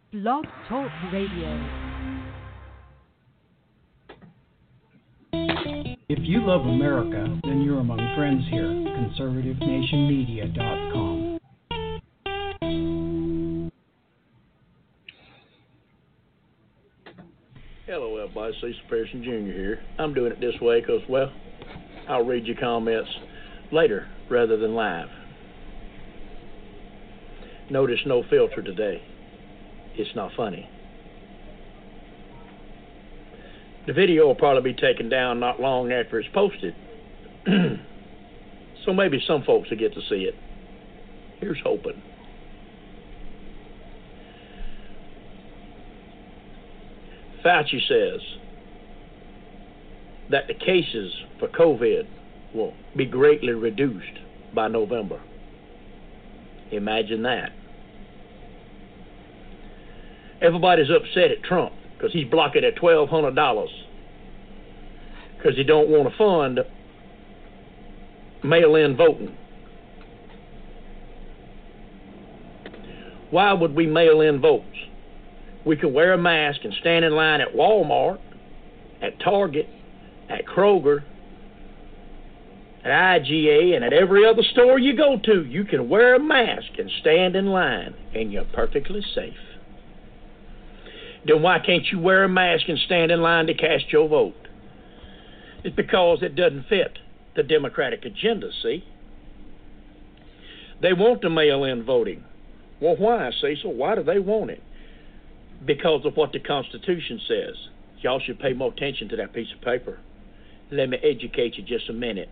Blog Talk Radio. If you love America, then you're among friends here. ConservativeNationMedia.com. Hello, everybody. Cecil Pearson Jr. here. I'm doing it this way because, well, I'll read your comments later rather than live. Notice no filter today. It's not funny. The video will probably be taken down not long after it's posted. So maybe some folks will get to see it. Here's hoping. Fauci says that the cases for COVID will be greatly reduced by November. Imagine that. Everybody's upset at Trump because he's blocking at $1,200 because he don't want to fund mail-in voting. Why would we mail in votes? We can wear a mask and stand in line at Walmart, at Target, at Kroger, at IGA, and at every other store you go to. You can wear a mask and stand in line, and you're perfectly safe. Then why can't you wear a mask and stand in line to cast your vote? It's because it doesn't fit the Democratic agenda, see? They want the mail-in voting. Well, why, Cecil? Why do they want it? Because of what the Constitution says. Y'all should pay more attention to that piece of paper. Let me educate you just a minute.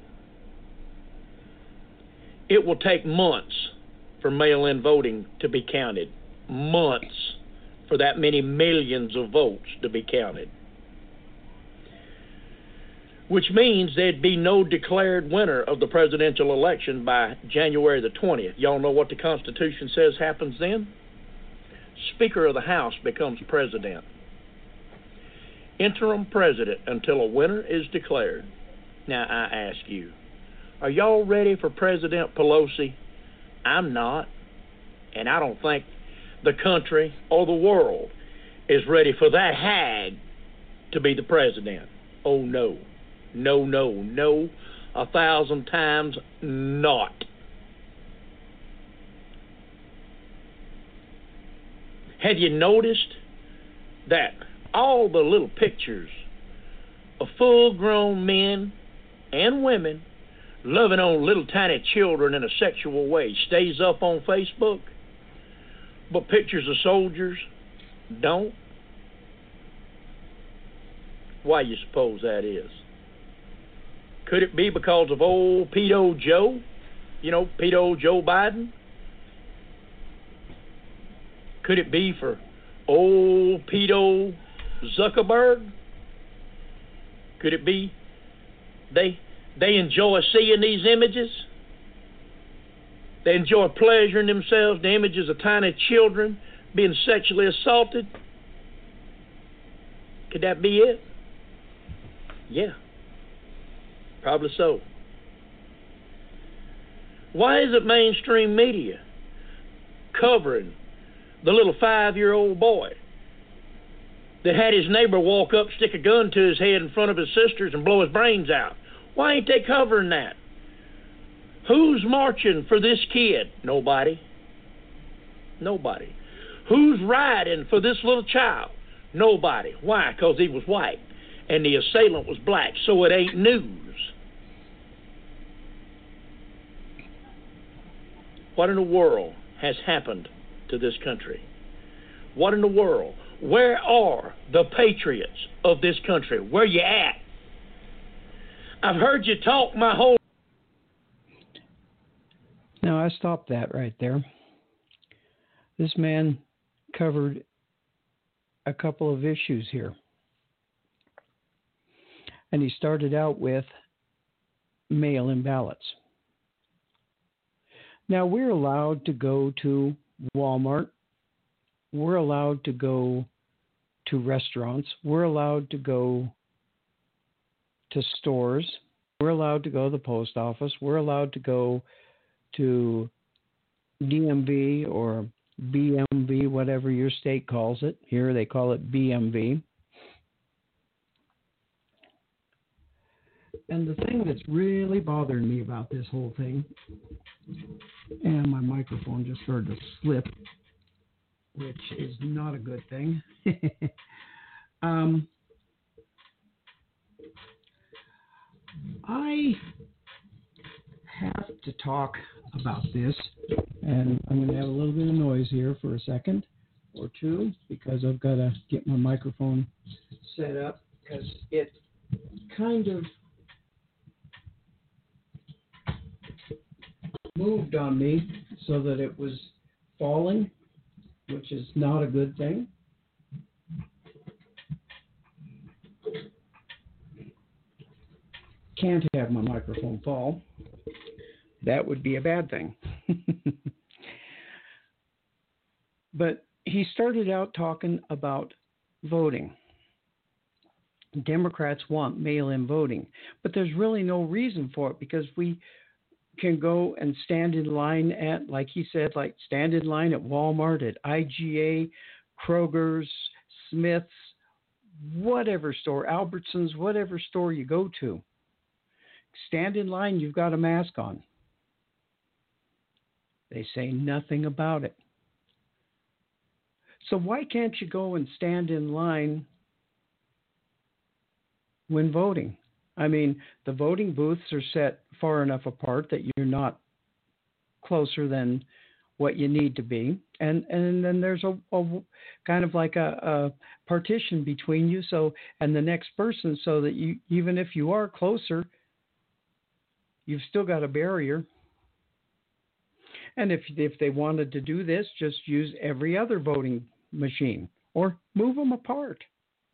It will take months for mail-in voting to be counted. Months for that many millions of votes to be counted. Which means there'd be no declared winner of the presidential election by January the 20th. Y'all know what the Constitution says happens then? Speaker of the House becomes president. Interim president until a winner is declared. Now I ask you, are y'all ready for President Pelosi? I'm not. And I don't think the country or the world is ready for that hag to be the president. Oh no. No, no, no. 1,000 times not. Have you noticed that all the little pictures of full-grown men and women loving on little tiny children in a sexual way stays up on Facebook, but pictures of soldiers don't? Why you suppose that is? Could it be because of old pedo Joe? You know, pedo Joe Biden? Could it be for old pedo Zuckerberg? Could it be they enjoy seeing these images? They enjoy pleasuring themselves, the images of tiny children being sexually assaulted? Could that be it? Yeah, probably so. Why is it mainstream media covering the little 5-year-old boy that had his neighbor walk up, stick a gun to his head in front of his sisters and blow his brains out? Why ain't they covering that? Who's marching for this kid? Nobody. Nobody. Who's riding for this little child? Nobody. Why? Because he was white and the assailant was black, so it ain't news. What in the world has happened to this country? What in the world? Where are the patriots of this country? Where you at? I've heard you talk my whole... Now, I stopped that right there. This man covered a couple of issues here. And he started out with mail-in ballots. Now, we're allowed to go to Walmart. We're allowed to go to restaurants. We're allowed to go to stores. We're allowed to go to the post office. We're allowed to go to DMV or BMV, whatever your state calls it. Here they call it BMV. And the thing that's really bothering me about this whole thing, and my microphone just started to slip, which is not a good thing. I have to talk about this, and I'm going to have a little bit of noise here for a second or two because I've got to get my microphone set up because it kind of moved on me so that it was falling, which is not a good thing. Can't have my microphone fall. That would be a bad thing. But he started out talking about voting. Democrats want mail-in voting, but there's really no reason for it because we can go and stand in line at, like he said, like stand in line at Walmart, at IGA, Kroger's, Smith's, whatever store, Albertsons, whatever store you go to. Stand in line, you've got a mask on. They say nothing about it. So why can't you go and stand in line when voting? I mean, the voting booths are set far enough apart that you're not closer than what you need to be. And then there's a kind of like a partition between you, so and the next person, so that you, even if you are closer, you've still got a barrier. And if they wanted to do this, just use every other voting machine or move them apart.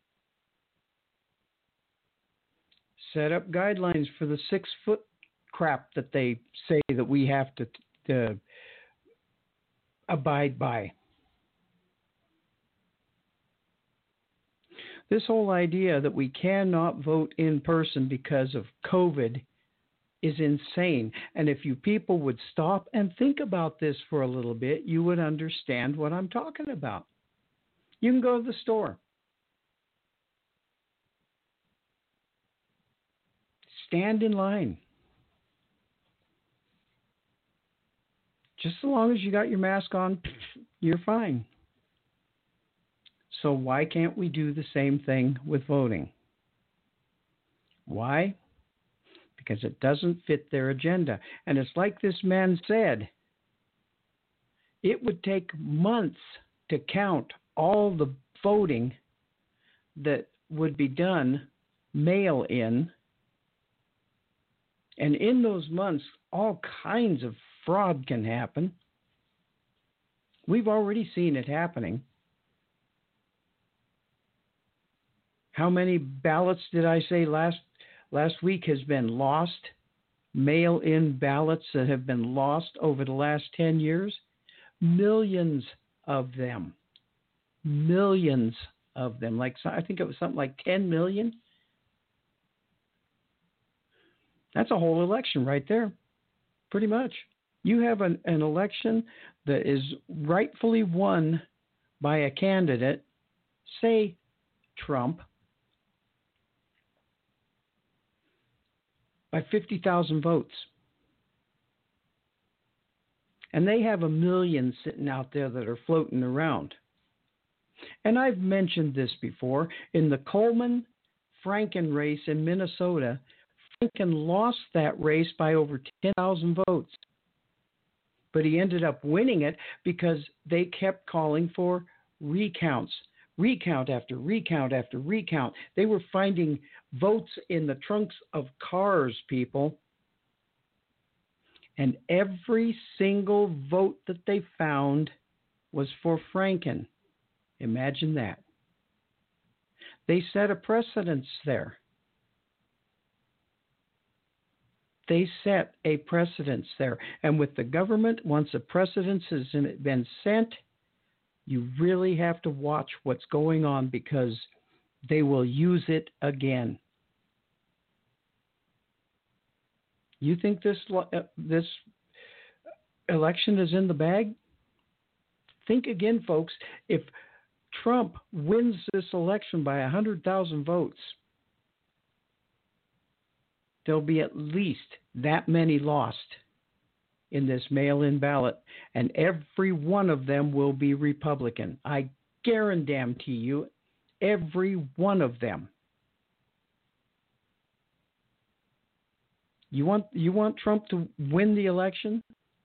Set up guidelines for the 6-foot crap that they say that we have to abide by. This whole idea that we cannot vote in person because of COVID is insane. And if you people would stop and think about this for a little bit, you would understand what I'm talking about. You can go to the store. Stand in line. Just as long as you got your mask on, you're fine. So why can't we do the same thing with voting? Why? Because it doesn't fit their agenda. And it's like this man said, it would take months to count all the voting that would be done mail in. And in those months, all kinds of fraud can happen. We've already seen it happening. How many ballots did I say last week has been lost? Mail-in ballots that have been lost over the last 10 years? Millions of them. Millions of them. Like, I think it was something like 10 million. That's a whole election right there, pretty much. You have an election that is rightfully won by a candidate, say Trump, by 50,000 votes. And they have 1 million sitting out there that are floating around. And I've mentioned this before. In the Coleman-Franken race in Minnesota, Franken lost that race by over 10,000 votes. But he ended up winning it because they kept calling for recounts. Recount after recount after recount. They were finding votes in the trunks of cars, people. And every single vote that they found was for Franken. Imagine that. They set a precedence there. They set a precedence there. And with the government, once a precedence has been sent, you really have to watch what's going on because they will use it again. You think this election is in the bag? think again, folks. If Trump wins this election by 100,000 votes, there'll be at least that many lost in this mail-in ballot, and every one of them will be Republican. I guarantee you, every one of them. You want Trump to win the election?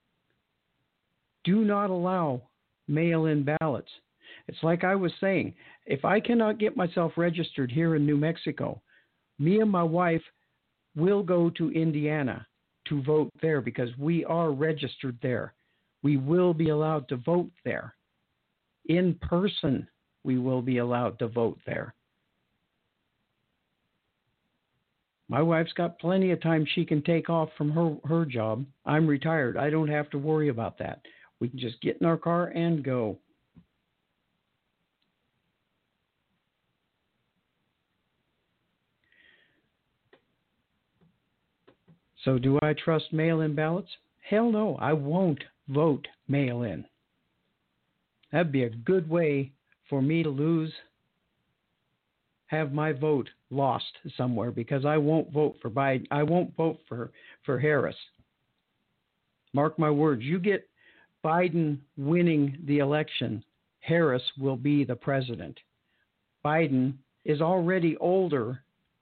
Do not allow mail-in ballots. It's like I was saying, if I cannot get myself registered here in New Mexico, me and my wife will go to Indiana to vote there because we are registered there. We will be allowed to vote there. In person, we will be allowed to vote there. My wife's got plenty of time she can take off from her job. I'm retired. I don't have to worry about that. We can just get in our car and go. So do I trust mail-in ballots? Hell no, I won't vote mail-in. That'd be a good way for me to lose, have my vote lost somewhere, because I won't vote for Biden. I won't vote for Harris. Mark my words, you get Biden winning the election, Harris will be the president. Biden is already older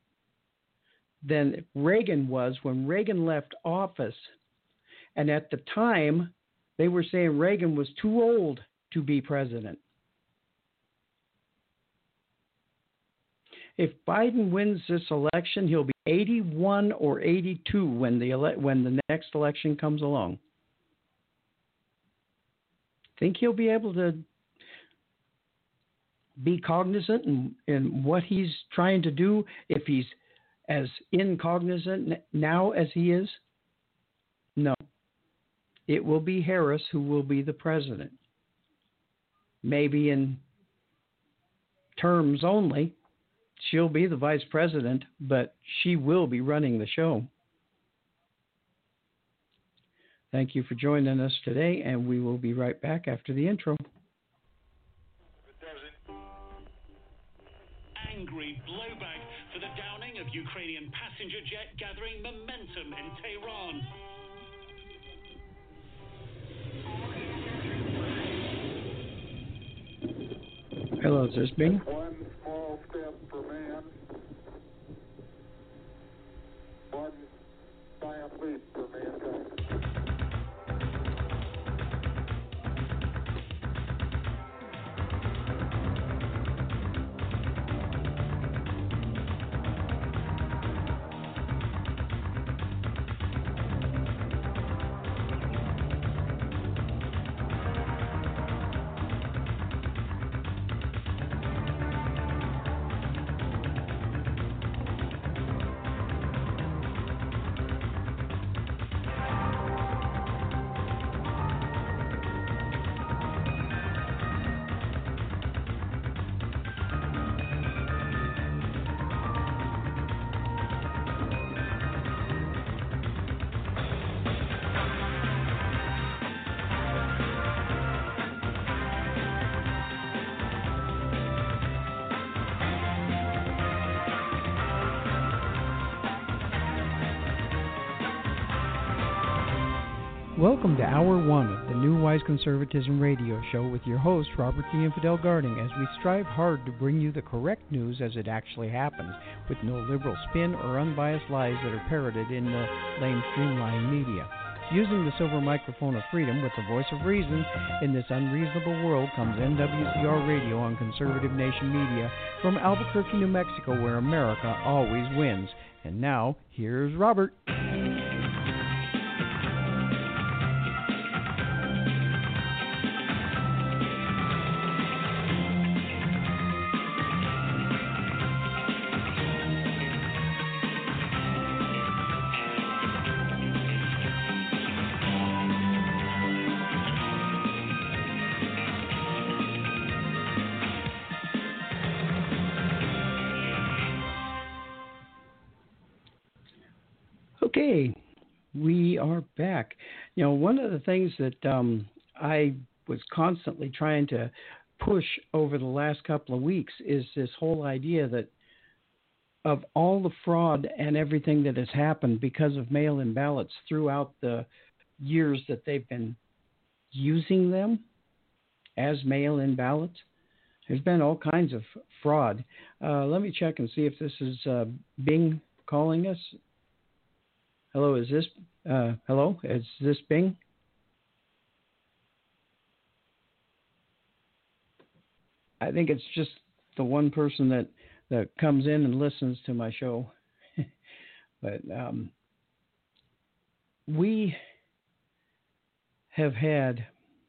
than Reagan was when Reagan left office. And at the time, they were saying Reagan was too old to be president. If Biden wins this election, he'll be 81 or 82 when the next election comes along. Think he'll be able to be cognizant in what he's trying to do if he's as incognizant now as he is? No. It will be Harris who will be the president. Maybe in terms only. She'll be the vice president, but she will be running the show. Thank you for joining us today, and we will be right back after the intro. Angry blowback for the downing of Ukrainian passenger jet gathering momentum in Tehran. Hello, is this Bing? One small step for man, one giant leap for mankind. Welcome to Hour 1 of the New Wise Conservatism radio show with your host, Robert the Infidel Garding, as we strive hard to bring you the correct news as it actually happens, with no liberal spin or unbiased lies that are parroted in the lame streamline media. Using the silver microphone of freedom with the voice of reason in this unreasonable world comes NWCR Radio on Conservative Nation Media from Albuquerque, New Mexico, where America always wins. And now, here's Robert. Okay, we are back. You know, one of the things that I was constantly trying to push over the last couple of weeks is this whole idea that of all the fraud and everything that has happened because of mail-in ballots throughout the years that they've been using them as mail-in ballots, there's been all kinds of fraud. Let me check and see if this is Bing calling us. Hello, is this Bing? I think it's just the one person that comes in and listens to my show. But we have had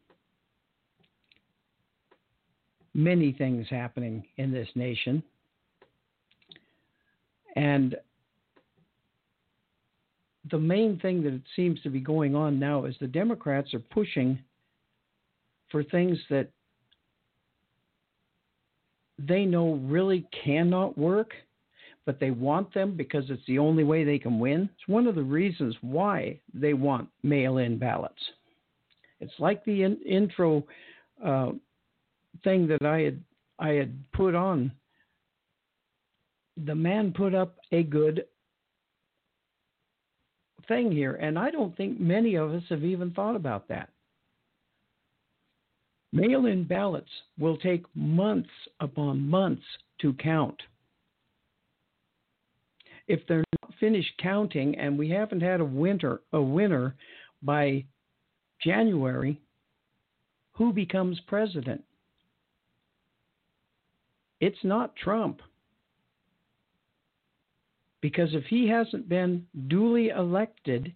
many things happening in this nation. And the main thing that it seems to be going on now is the Democrats are pushing for things that they know really cannot work, but they want them because it's the only way they can win. It's one of the reasons why they want mail-in ballots. It's like the intro thing that I had put on. The man put up a good thing here, and I don't think many of us have even thought about that. Mail-in ballots will take months upon months to count. If they're not finished counting and we haven't had a winner by January, who becomes president? It's not Trump. Because if he hasn't been duly elected,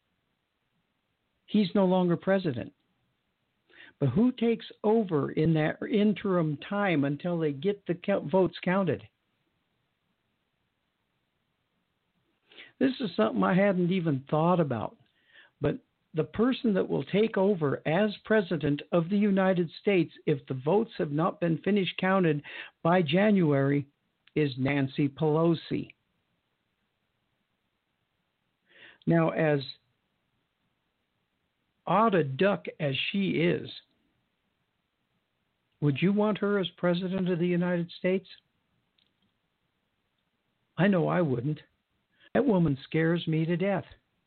he's no longer president. But who takes over in that interim time until they get the votes counted? This is something I hadn't even thought about. But the person that will take over as president of the United States, if the votes have not been finished counted by January, is Nancy Pelosi. Now, as odd a duck as she is, would you want her as president of the United States? I know I wouldn't. That woman scares me to death.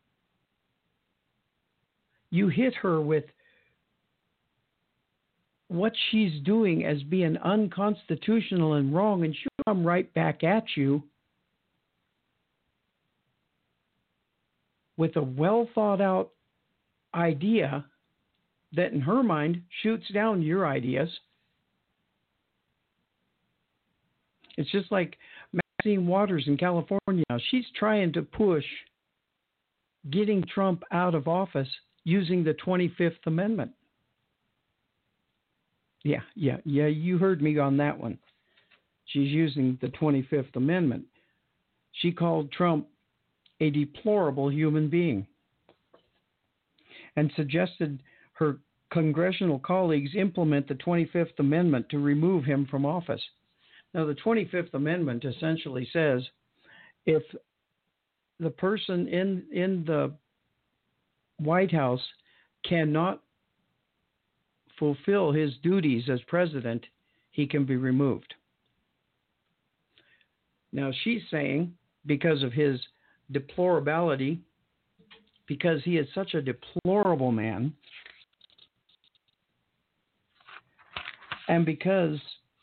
You hit her with what she's doing as being unconstitutional and wrong, and she'll come right back at you with a well-thought-out idea that, in her mind, shoots down your ideas. It's just like Maxine Waters in California now. She's trying to push getting Trump out of office using the 25th Amendment. Yeah, you heard me on that one. She's using the 25th Amendment. She called Trump a deplorable human being and suggested her congressional colleagues implement the 25th Amendment to remove him from office. Now, the 25th Amendment essentially says if the person in the White House cannot fulfill his duties as president, he can be removed. Now, she's saying because of his deplorability, because he is such a deplorable man, and because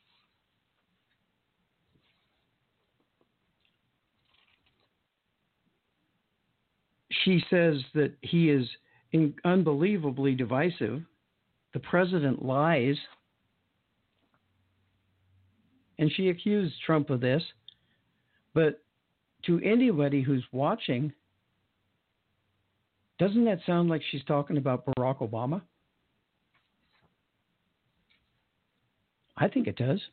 she says that he is unbelievably divisive, the president lies, and she accused Trump of this. But to anybody who's watching, doesn't that sound like she's talking about Barack Obama? I think it does.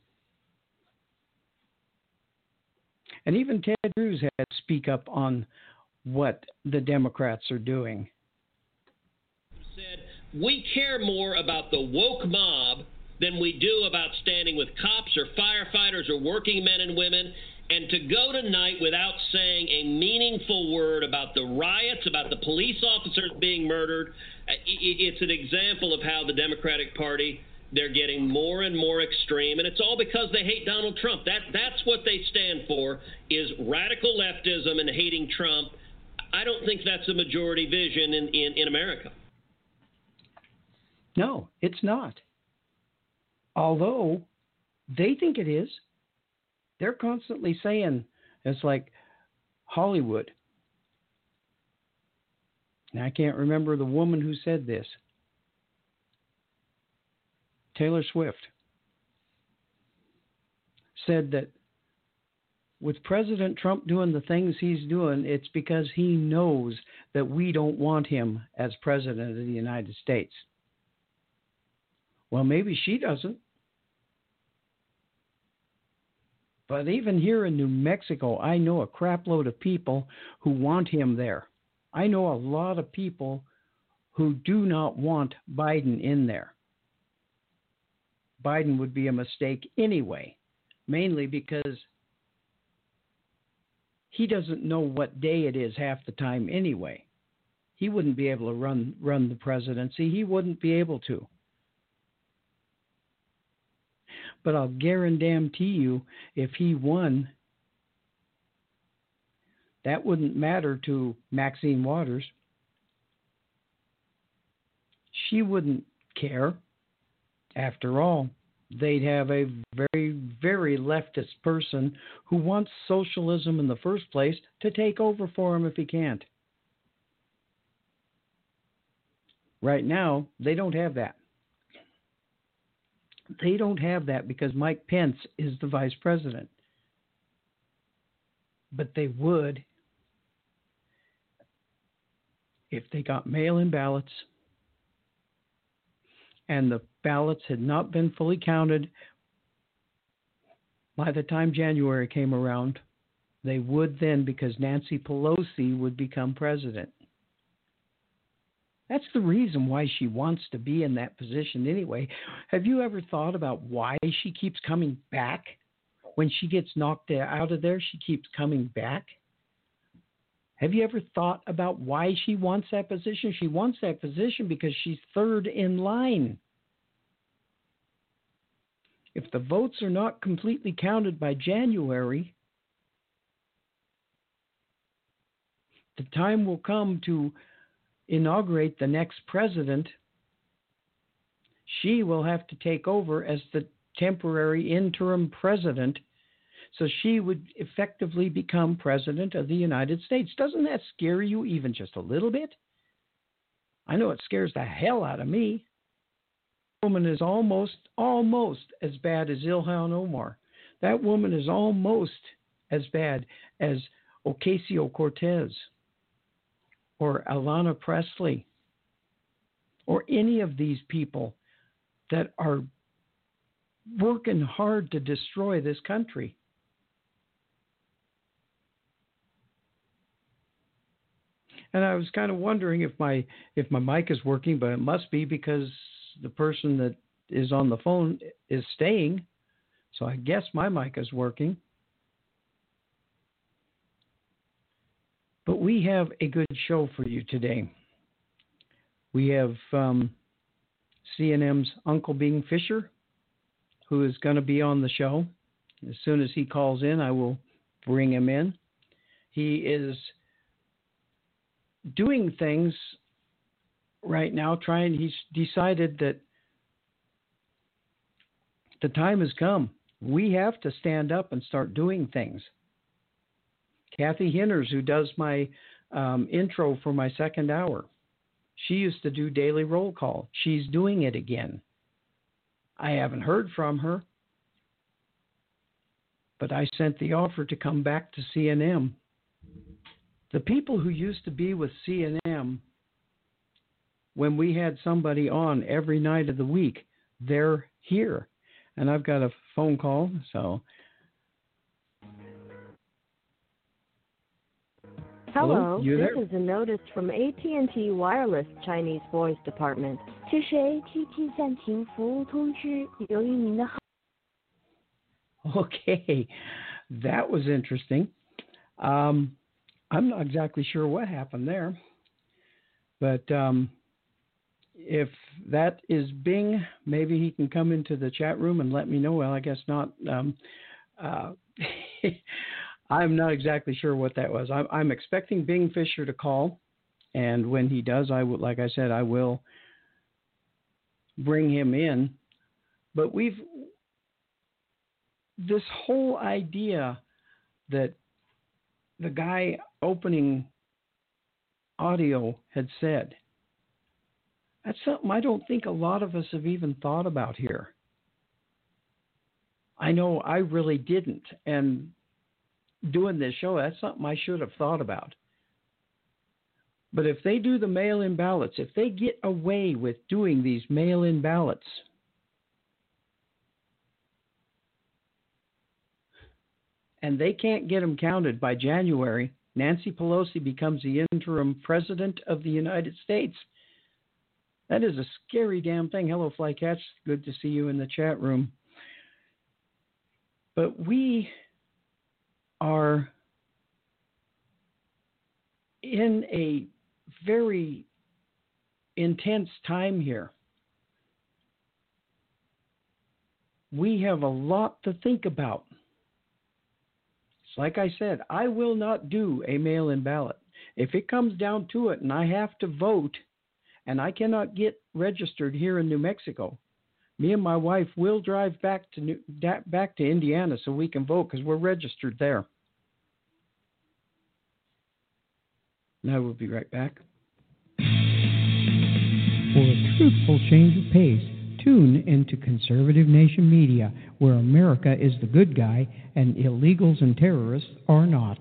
And even Ted Cruz had to speak up on what the Democrats are doing. Said, we care more about the woke mob than we do about standing with cops or firefighters or working men and women And to go tonight without saying a meaningful word about the riots, about the police officers being murdered, it's an example of how the Democratic Party, they're getting more and more extreme, and it's all because they hate Donald Trump. That's what they stand for, is radical leftism and hating Trump. I don't think that's a majority vision in America. No, it's not. Although they think it is. They're constantly saying it's like Hollywood. And I can't remember the woman who said this. Taylor Swift said that with President Trump doing the things he's doing, it's because he knows that we don't want him as president of the United States. Well, maybe she doesn't. But even here in New Mexico, I know a crapload of people who want him there. I know a lot of people who do not want Biden in there. Biden would be a mistake anyway, mainly because he doesn't know what day it is half the time anyway. He wouldn't be able to run the presidency. He wouldn't be able to. But I'll guarantee you, if he won, that wouldn't matter to Maxine Waters. She wouldn't care. After all, they'd have a very, very leftist person who wants socialism in the first place to take over for him if he can't. Right now, they don't have that. They don't have that because Mike Pence is the vice president. But they would if they got mail-in ballots and the ballots had not been fully counted by the time January came around. They would then, because Nancy Pelosi would become president. That's the reason why she wants to be in that position anyway. Have you ever thought about why she keeps coming back? When she gets knocked out of there, she keeps coming back. Have you ever thought about why she wants that position? She wants that position because she's third in line. If the votes are not completely counted by January, the time will come to inaugurate the next president. She will have to take over as the temporary interim president, so she would effectively become president of the United States. Doesn't that scare you even just a little bit? I know it scares the hell out of me. That woman is almost as bad as Ilhan Omar. That woman is almost as bad as Ocasio-Cortez or Alanna Pressley, or any of these people that are working hard to destroy this country. And I was kind of wondering if my mic is working, but it must be because the person that is on the phone is staying. So I guess my mic is working. But we have a good show for you today. We have CNM's Uncle Bing Fisher, who is going to be on the show. As soon as he calls in, I will bring him in. He is doing things right now, he's decided that the time has come. We have to stand up and start doing things. Kathy Hinners, who does my intro for my second hour, she used to do daily roll call. She's doing it again. I haven't heard from her, but I sent the offer to come back to CNM. The people who used to be with CNM, when we had somebody on every night of the week, they're here. And I've got a phone call, so... Hello, you this there? is a notice from AT&T Wireless Chinese Voice Department. 这是 AT&T 暂停服务通知，由于您的号。 Okay. that was interesting. I'm not exactly sure what happened there, but if that is Bing, maybe he can come into the chat room and let me know. Well, I guess not. I'm not exactly sure what that was. I'm expecting Bing Fisher to call, and when he does, I would, like I said, I will bring him in. But this whole idea that the guy opening audio had said, that's something I don't think a lot of us have even thought about here. I know I really didn't. And doing this show, that's something I should have thought about. But if they do the mail-in ballots, if they get away with doing these mail-in ballots, and they can't get them counted by January, Nancy Pelosi becomes the interim president of the United States. That is a scary damn thing. Hello, Flycatch. Good to see you in the chat room. But we are in a very intense time here. We have a lot to think about. Like I said, I will not do a mail-in ballot. If it comes down to it and I have to vote and I cannot get registered here in New Mexico, me and my wife will drive back to Indiana so we can vote because we're registered there. And I will be right back. For a truthful change of pace, tune into Conservative Nation Media, where America is the good guy and illegals and terrorists are not.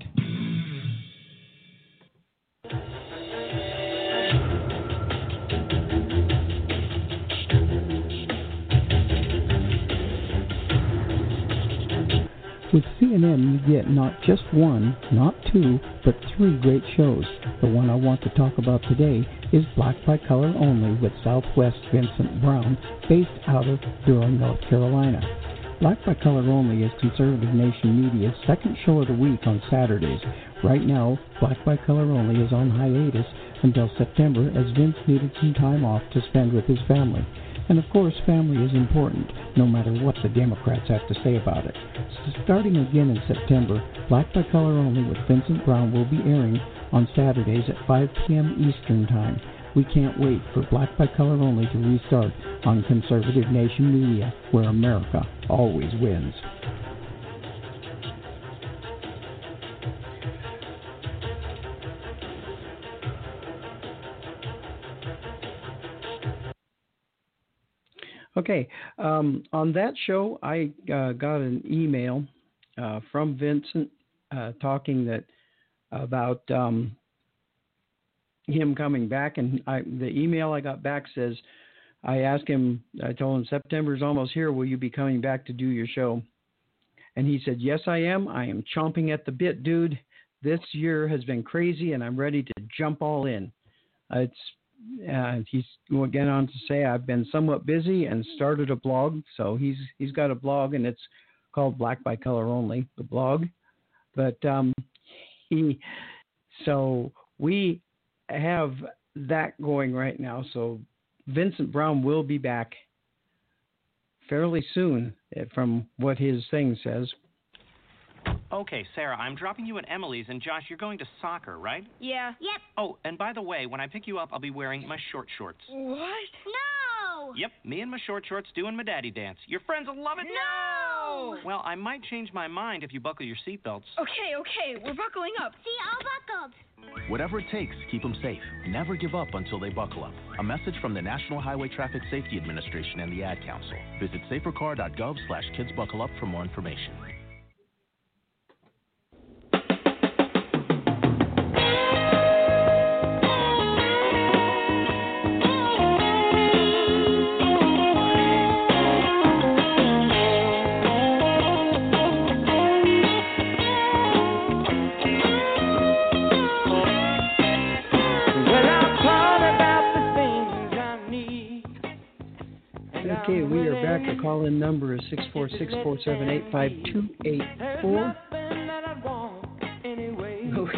With CNN, you get not just one, not two, but three great shows. The one I want to talk about today is Black by Color Only with Southwest Vincent Brown, based out of Durham, North Carolina. Black by Color Only is Conservative Nation Media's second show of the week on Saturdays. Right now, Black by Color Only is on hiatus until September as Vince needed some time off to spend with his family. And of course, family is important, no matter what the Democrats have to say about it. So starting again in September, Black by Color Only with Vincent Brown will be airing on Saturdays at 5 p.m. Eastern Time. We can't wait for Black by Color Only to restart on Conservative Nation Media, where America always wins. Okay, on that show, I got an email from Vincent talking about him coming back, and the email I got back says, I asked him, I told him, September's almost here, will you be coming back to do your show? And he said, yes, I am. I am chomping at the bit, dude. This year has been crazy, and I'm ready to jump all in. He's going on to say, I've been somewhat busy and started a blog. So he's got a blog, and it's called Black by Color Only, the blog. But so we have that going right now. So Vincent Brown will be back fairly soon, from what his thing says. Okay, Sarah, I'm dropping you at Emily's, and Josh, you're going to soccer, right? Yeah. Yep. Oh, and by the way, when I pick you up, I'll be wearing my short shorts. What? No! Yep, me and my short shorts doing my daddy dance. Your friends will love it. No! Well, I might change my mind if you buckle your seatbelts. Okay, we're buckling up. See, all buckled. Whatever it takes, keep them safe. Never give up until they buckle up. A message from the National Highway Traffic Safety Administration and the Ad Council. Visit safercar.gov/kidsbuckleup for more information. Okay, we are back. The call-in number is 646-478-5284.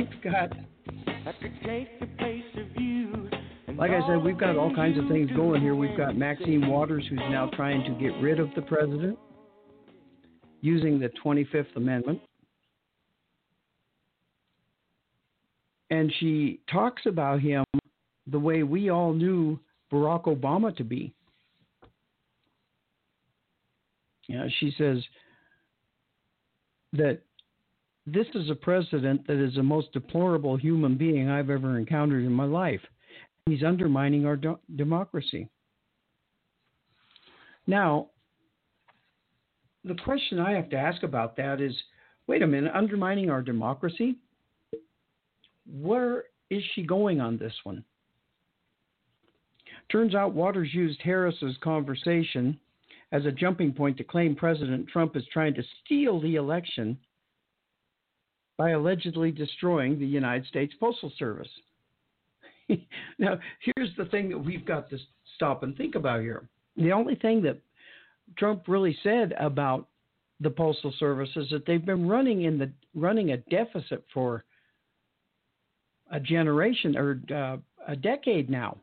like I said, we've got all kinds of things going here. We've got Maxine Waters, who's now trying to get rid of the president using the 25th Amendment. And she talks about him the way we all knew Barack Obama to be. She says that this is a president that is the most deplorable human being I've ever encountered in my life. He's undermining our democracy. Now, the question I have to ask about that is, wait a minute, undermining our democracy? Where is she going on this one? Turns out Waters used Harris's conversation as a jumping point to claim President Trump is trying to steal the election by allegedly destroying the United States Postal Service. Now, here's the thing that we've got to stop and think about here. The only thing that Trump really said about the Postal Service is that they've been running a deficit for a generation or a decade now.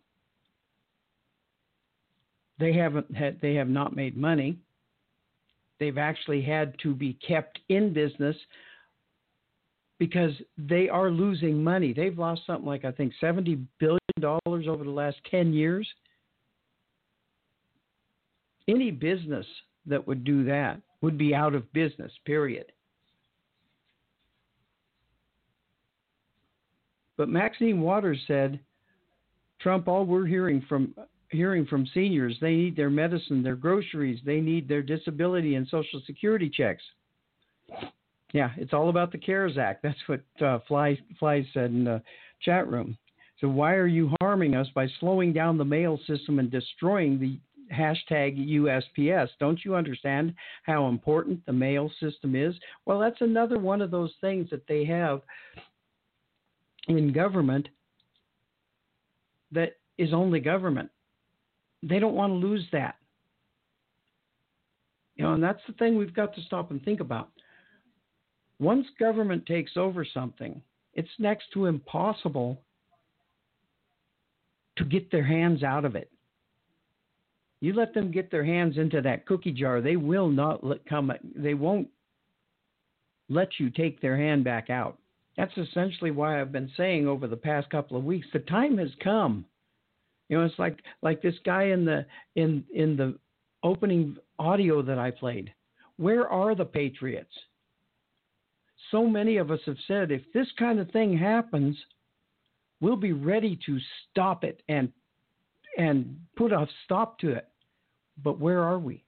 They have not made money. They've actually had to be kept in business because they are losing money. They've lost something like, I think, $70 billion over the last 10 years. Any business that would do that would be out of business, period. But Maxine Waters said, Trump, all we're hearing from seniors, they need their medicine, their groceries, they need their disability and Social Security checks. Yeah, it's all about the CARES Act. That's what Fly said in the chat room. So why are you harming us by slowing down the mail system and destroying the hashtag USPS? Don't you understand how important the mail system is? Well, that's another one of those things that they have in government that is only government. They don't want to lose that. And that's the thing we've got to stop and think about. Once government takes over something, it's next to impossible to get their hands out of it. You let them get their hands into that cookie jar, they will not they won't let you take their hand back out. That's essentially why I've been saying over the past couple of weeks, the time has come. It's like this guy in the opening audio that I played. Where are the patriots? So many of us have said, if this kind of thing happens, we'll be ready to stop it and put a stop to it. But where are we?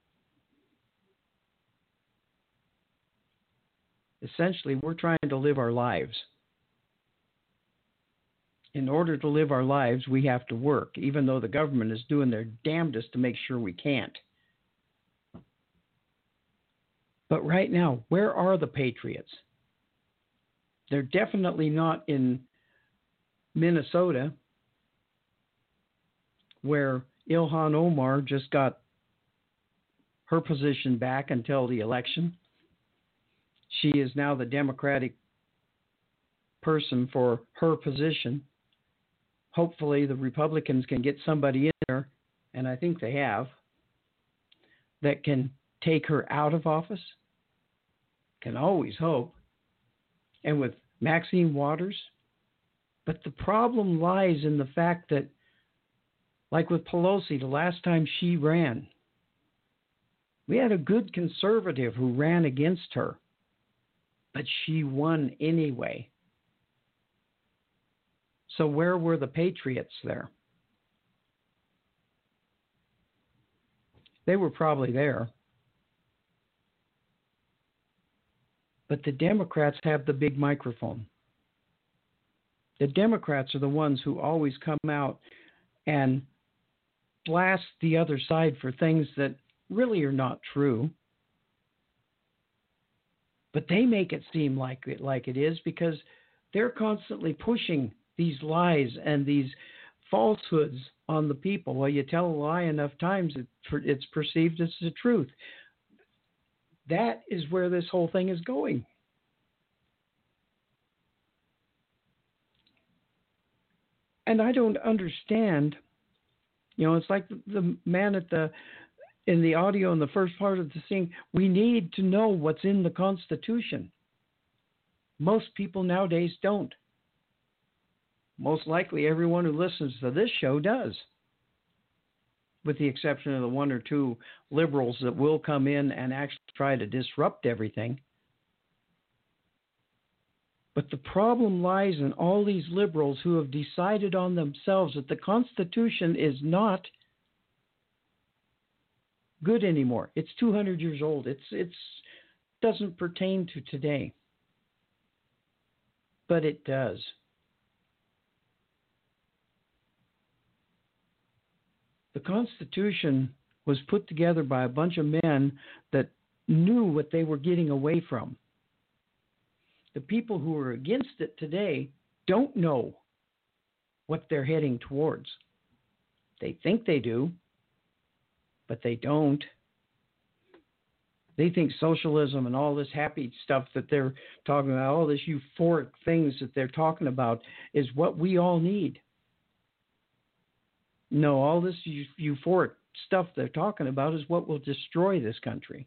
Essentially, we're trying to live our lives. In order to live our lives, we have to work, even though the government is doing their damnedest to make sure we can't. But right now, where are the patriots? They're definitely not in Minnesota, where Ilhan Omar just got her position back until the election. She is now the Democratic person for her position. Hopefully the Republicans can get somebody in there, and I think they have, that can take her out of office. Can always hope. And with Maxine Waters. But the problem lies in the fact that, like with Pelosi, the last time she ran, we had a good conservative who ran against her, but she won anyway. So where were the patriots there? They were probably there. But the Democrats have the big microphone. The Democrats are the ones who always come out and blast the other side for things that really are not true. But they make it seem like it is because they're constantly pushing these lies and these falsehoods on the people. Well, you tell a lie enough times, it's perceived as the truth. That is where this whole thing is going. And I don't understand. It's like the man in the audio in the first part of the thing. We need to know what's in the Constitution. Most people nowadays don't. Most likely everyone who listens to this show does, with the exception of the one or two liberals that will come in and actually try to disrupt everything. But the problem lies in all these liberals who have decided on themselves that the Constitution is not good anymore. It's 200 years old. It doesn't pertain to today. But it does. The Constitution was put together by a bunch of men that knew what they were getting away from. The people who are against it today don't know what they're heading towards. They think they do, but they don't. They think socialism and all this happy stuff that they're talking about, all this euphoric things that they're talking about, is what we all need. No, all this euphoric stuff they're talking about is what will destroy this country.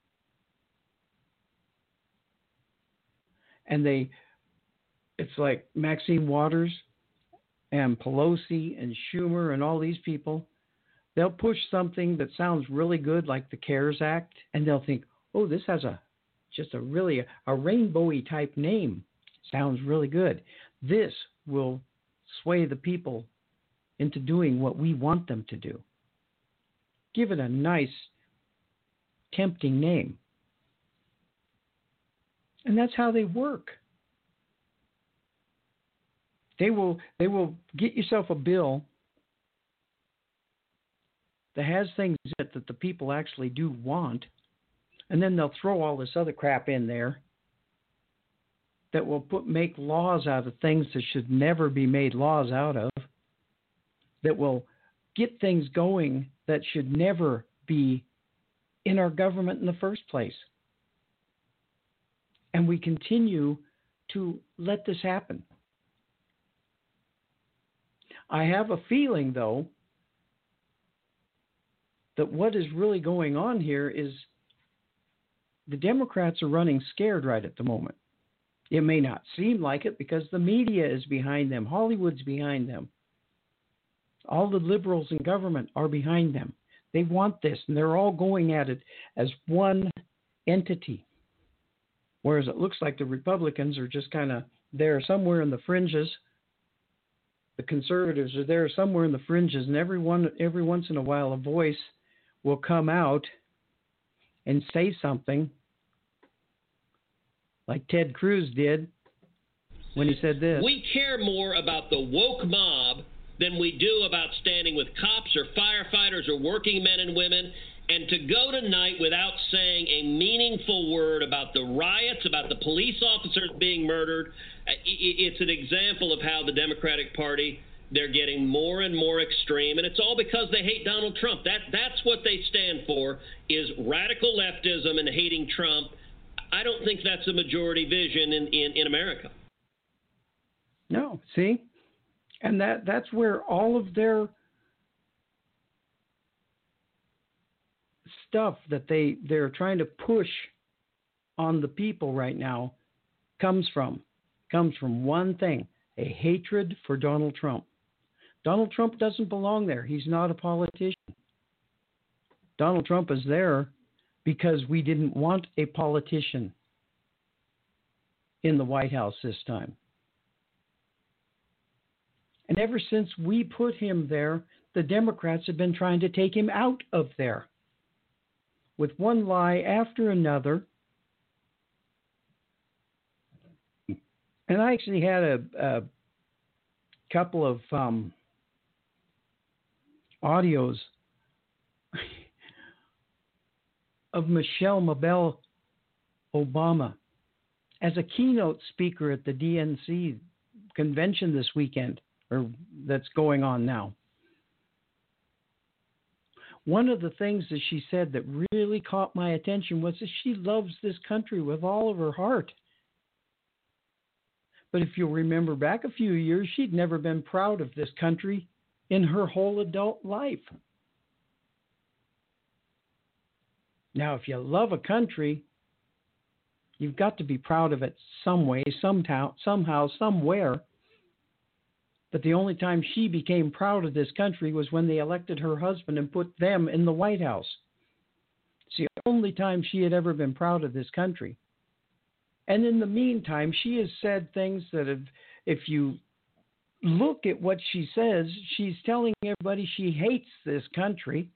And it's like Maxine Waters and Pelosi and Schumer and all these people. They'll push something that sounds really good, like the CARES Act, and they'll think, oh, this has a rainbowy type name. Sounds really good. This will sway the people into doing what we want them to do. Give it a nice, tempting name. And that's how they work. They will get yourself a bill that has things in it that the people actually do want, and then they'll throw all this other crap in there that will make laws out of things that should never be made laws out of, that will get things going that should never be in our government in the first place. And we continue to let this happen. I have a feeling, though, that what is really going on here is the Democrats are running scared right at the moment. It may not seem like it because the media is behind them. Hollywood's behind them. All the liberals in government are behind them. They want this, and they're all going at it as one entity. Whereas it looks like the Republicans are just kind of there somewhere in the fringes. The conservatives are there somewhere in the fringes, and every once in a while a voice will come out and say something like Ted Cruz did when he said this. We care more about the woke mob than we do about standing with cops or firefighters or working men and women. And to go tonight without saying a meaningful word about the riots, about the police officers being murdered, it's an example of how the Democratic Party, they're getting more and more extreme. And it's all because they hate Donald Trump. That's what they stand for, is radical leftism and hating Trump. I don't think that's a majority vision in America. No, see? And that's where all of their stuff that they're trying to push on the people right now comes from one thing: a hatred for Donald Trump. Donald Trump doesn't belong there. He's not a politician. Donald Trump is there because we didn't want a politician in the White House this time. And ever since we put him there, the Democrats have been trying to take him out of there, with one lie after another. And I actually had a couple of audios of Michelle Mabel Obama as a keynote speaker at the DNC convention this weekend, or that's going on now. One of the things that she said that really caught my attention was that she loves this country with all of her heart. But if you'll remember back a few years, she'd never been proud of this country in her whole adult life. Now, if you love a country, you've got to be proud of it some way, somehow, somewhere. But the only time she became proud of this country was when they elected her husband and put them in the White House. It's the only time she had ever been proud of this country. And in the meantime, she has said things that if you look at what she says, she's telling everybody she hates this country.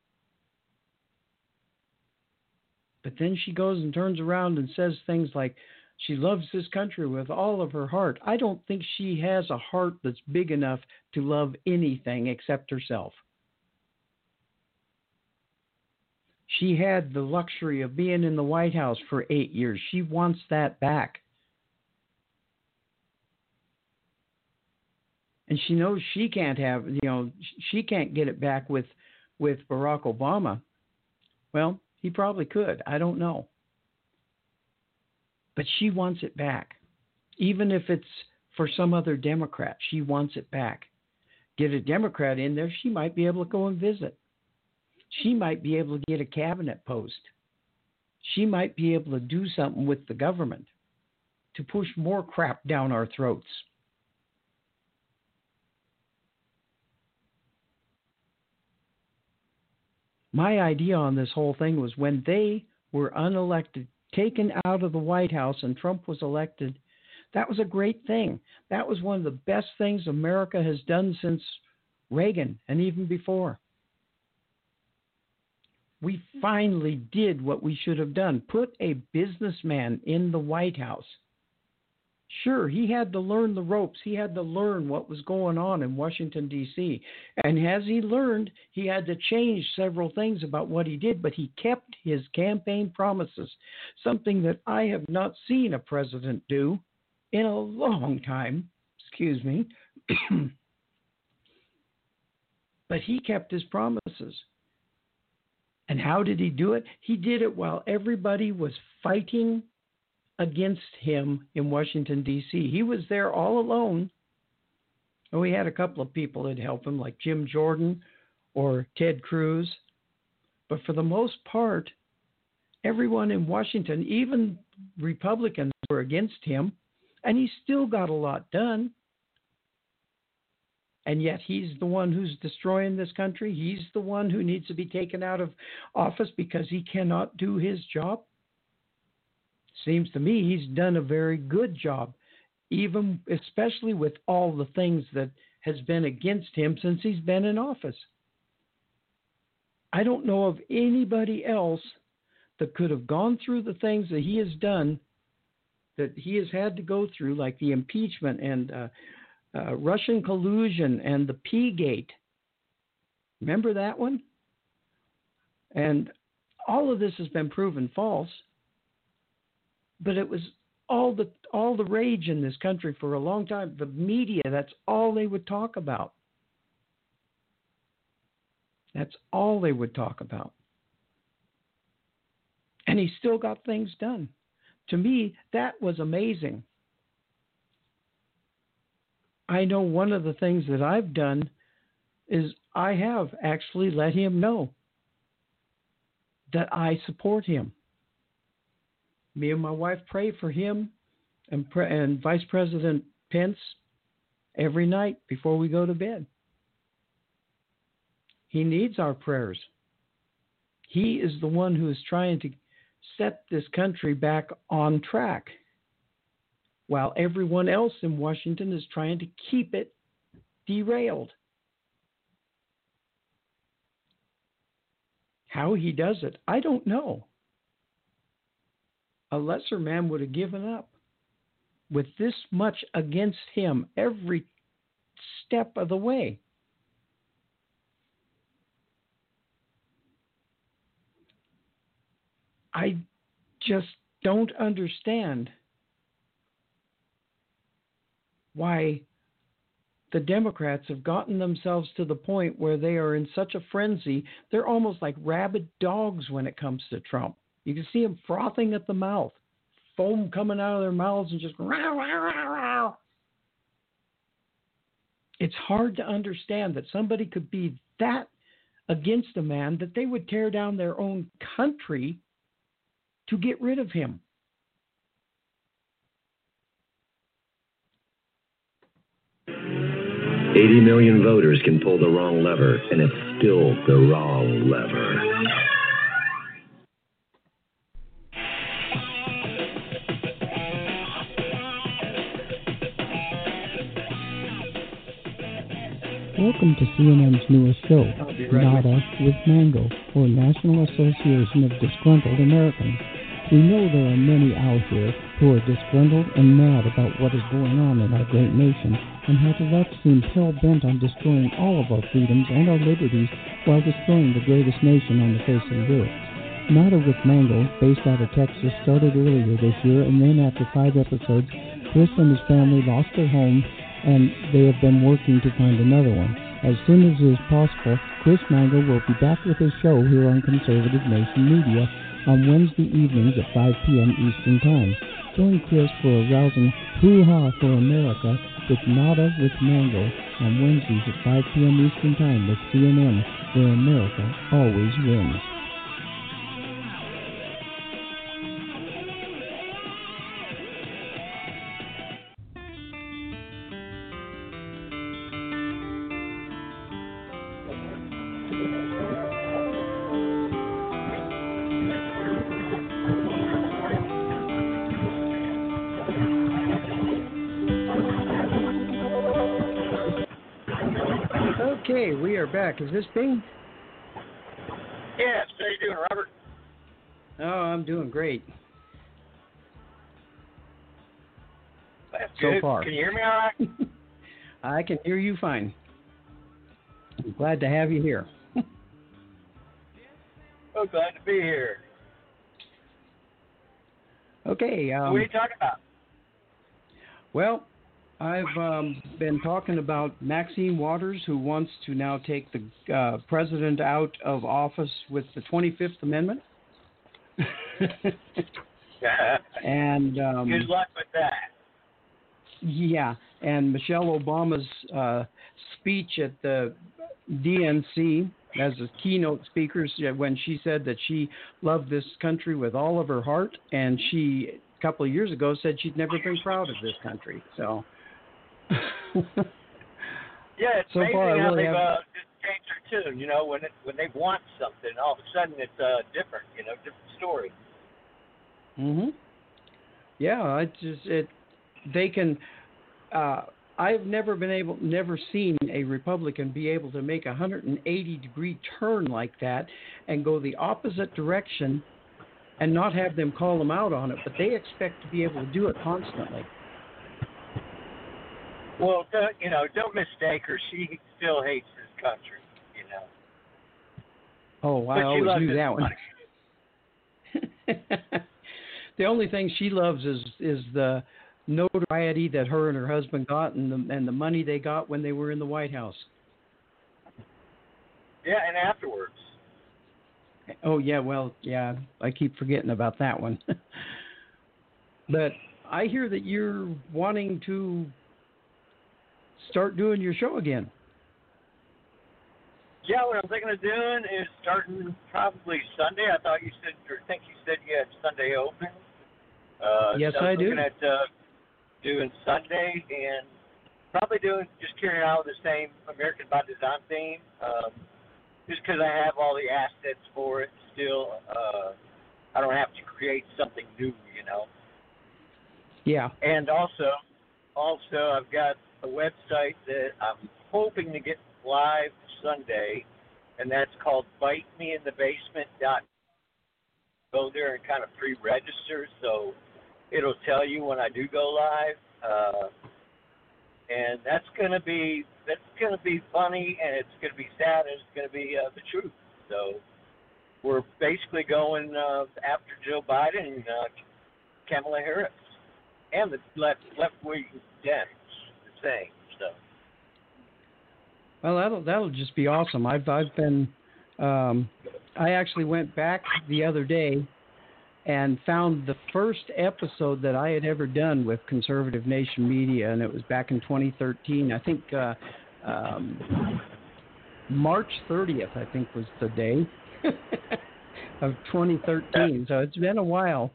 But then she goes and turns around and says things like she loves this country with all of her heart. I don't think she has a heart that's big enough to love anything except herself. She had the luxury of being in the White House for 8 years. She wants that back. And she knows she can't she can't get it back with Barack Obama. Well, he probably could. I don't know. But she wants it back. Even if it's for some other Democrat, she wants it back. Get a Democrat in there, she might be able to go and visit. She might be able to get a cabinet post. She might be able to do something with the government to push more crap down our throats. My idea on this whole thing was when they were unelected, taken out of the White House, and Trump was elected, that was a great thing. That was one of the best things America has done since Reagan and even before. We finally did what we should have done. Put a businessman in the White House. Sure, he had to learn the ropes. He had to learn what was going on in Washington, D.C. And as he learned, he had to change several things about what he did, but he kept his campaign promises, something that I have not seen a president do in a long time. Excuse me. But he kept his promises. And how did he do it? He did it while everybody was fighting against him in Washington, D.C. He was there all alone. Oh, he had a couple of people that helped him, like Jim Jordan or Ted Cruz. But for the most part, everyone in Washington, even Republicans, were against him, and he still got a lot done. And yet he's the one who's destroying this country. He's the one who needs to be taken out of office because he cannot do his job. Seems to me he's done a very good job, even especially with all the things that has been against him since he's been in office. I don't know of anybody else that could have gone through the things that he has done, that he has had to go through, like the impeachment and Russian collusion and the P-Gate. Remember that one? And all of this has been proven false. But it was all the rage in this country for a long time. The media, that's all they would talk about. That's all they would talk about. And he still got things done. To me, that was amazing. I know one of the things that I've done is I have actually let him know that I support him. Me and my wife pray for him and Vice President Pence every night before we go to bed. He needs our prayers. He is the one who is trying to set this country back on track, while everyone else in Washington is trying to keep it derailed. How he does it, I don't know. A lesser man would have given up. With this much against him every step of the way. I just don't understand why the Democrats have gotten themselves to the point where they are in such a frenzy. They're almost like rabid dogs when it comes to Trump. You can see them frothing at the mouth, foam coming out of their mouths and just row, row, row, row. It's hard to understand that somebody could be that against a man that they would tear down their own country to get rid of him. $80 million voters can pull the wrong lever, and it's still the wrong lever. Welcome to CNN's newest show, NADA with Mango, or National Association of Disgruntled Americans. We know there are many out here who are disgruntled and mad about what is going on in our great nation, and how the left seems hell-bent on destroying all of our freedoms and our liberties while destroying the greatest nation on the face of the earth. NADA with Mango, based out of Texas, started earlier this year, and then after 5 episodes, Chris and his family lost their home, and they have been working to find another one. As soon as it is possible, Chris Mango will be back with his show here on Conservative Nation Media on Wednesday evenings at 5 p.m. Eastern Time. Join Chris for a rousing hoo-ha for America with Nada with Mango on Wednesdays at 5 p.m. Eastern Time with CNN, where America always wins. Okay, we are back. Is this Bing? Yes. How you doing, Robert? Oh, I'm doing great. That's so good. far. Can you hear me all right? I can hear you fine. I'm glad to have you here. Oh, glad to be here. Okay. What are you talking about? Well, I've been talking about Maxine Waters, who wants to now take the president out of office with the 25th Amendment. And good luck with that. Yeah, and Michelle Obama's speech at the DNC as a keynote speaker when she said that she loved this country with all of her heart, and she a couple of years ago said she'd never been proud of this country. So. Yeah, it's so amazing far, how really they've have... just changed their tune. You know, when they want something, all of a sudden it's different. You know, different story. Mhm. Yeah, they can. I've never seen a Republican be able to make a 180-degree turn like that and go the opposite direction and not have them call them out on it, but they expect to be able to do it constantly. Well, don't mistake her. She still hates this country, you know. Oh, I always knew that one. The only thing she loves is the notoriety that her and her husband got and the money they got when they were in the White House. Yeah, and afterwards. Oh, yeah, well, yeah, I keep forgetting about that one. But I hear that you're wanting to start doing your show again. Yeah, what I'm thinking of doing is starting probably Sunday. I think you said you had Sunday open. Yes, so I do. Looking at doing Sunday and probably just carrying out the same American by Design theme. Just because I have all the assets for it still, I don't have to create something new, you know. Yeah. And also I've got a website that I'm hoping to get live Sunday, and that's called bitemeinthebasement.com. Go there and kind of pre-register, so it'll tell you when I do go live. And that's gonna be funny, and it's gonna be sad, and it's gonna be the truth. So we're basically going after Joe Biden and Kamala Harris and the left-wing Dems. Thing, so. Well, that'll just be awesome. I've been I actually went back the other day and found the first episode that I had ever done with Conservative Nation Media, and it was back in 2013. I think March 30th, I think, was the day of 2013. So it's been a while.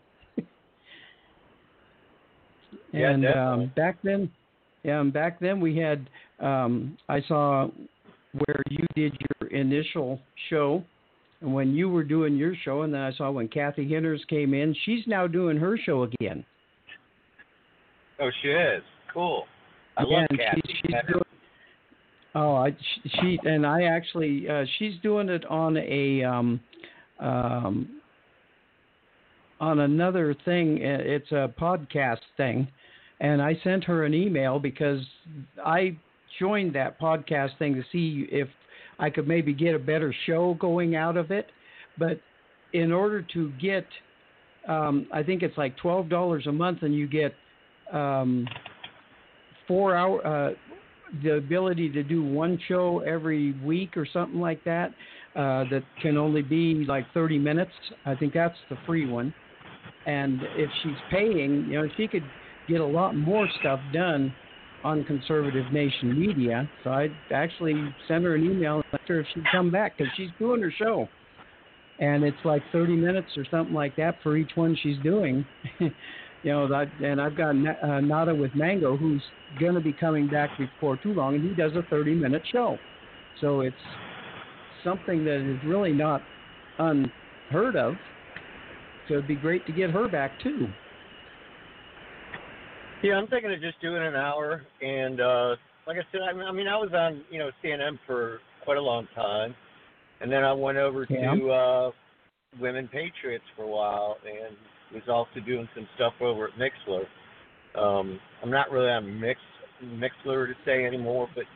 And back then we had, I saw where you did your initial show, and when you were doing your show, and then I saw when Kathy Hinters came in, she's now doing her show again. Oh, she is. Cool. I love Kathy. She's doing. Oh, she's doing it on another thing. It's a podcast thing, and I sent her an email because I joined that podcast thing to see if I could maybe get a better show going out of it. But in order to get, I think it's like $12 a month, and you get 4 hour. The ability to do one show every week or something like that, that can only be like 30 minutes. I think that's the free one. And if she's paying, she could get a lot more stuff done on Conservative Nation Media. So I actually sent her an email and asked her if she'd come back because she's doing her show. And it's like 30 minutes or something like that for each one she's doing. And I've got Nada with Mango, who's going to be coming back before too long, and he does a 30-minute show. So it's something that is really not unheard of. So it'd be great to get her back, too. Yeah, I'm thinking of just doing an hour. And like I said, I was on, CNN for quite a long time. And then I went over to Women Patriots for a while and was also doing some stuff over at Mixlr. I'm not really on Mixlr to say anymore, but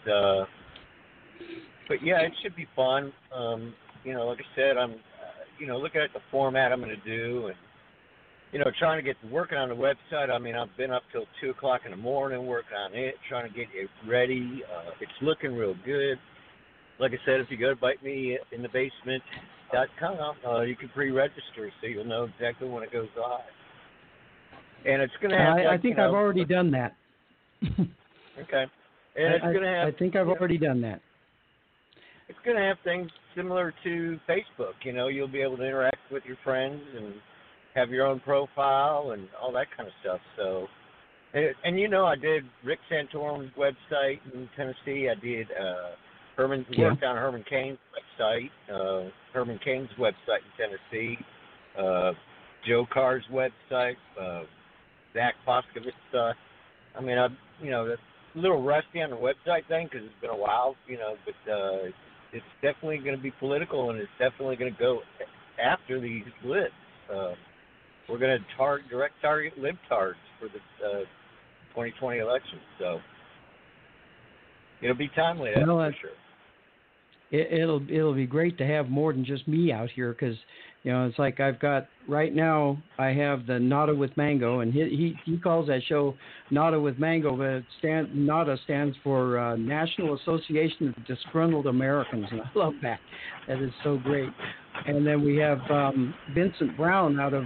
yeah, it should be fun. Like I said, I'm looking at the format I'm going to do, and trying to get to working on the website. I've been up till 2:00 in the morning working on it, trying to get it ready. It's looking real good. Like I said, if you go to BiteMeInTheBasement.com, you can pre-register so you'll know exactly when it goes live. And it's going to have. I think I've already done that. Okay. And it's going to have. I think I've already done that. It's going to have things similar to Facebook. You'll be able to interact with your friends and have your own profile and all that kind of stuff. So, and I did Rick Santorum's website in Tennessee. I did. Worked on Herman Cain's website, Herman Cain's website in Tennessee, Joe Carr's website, Zach Foskovitz stuff. I'm a little rusty on the website thing because it's been a while, but it's definitely going to be political and it's definitely going to go after these libs. We're going to direct target libtards for the 2020 election, so it'll be timely, that's for sure. It'll be great to have more than just me out here because, it's like I've got right now I have the Nada with Mango, and he calls that show Nada with Mango, but Nada stands for National Association of Disgruntled Americans, and I love that. That is so great. And then we have Vincent Brown out of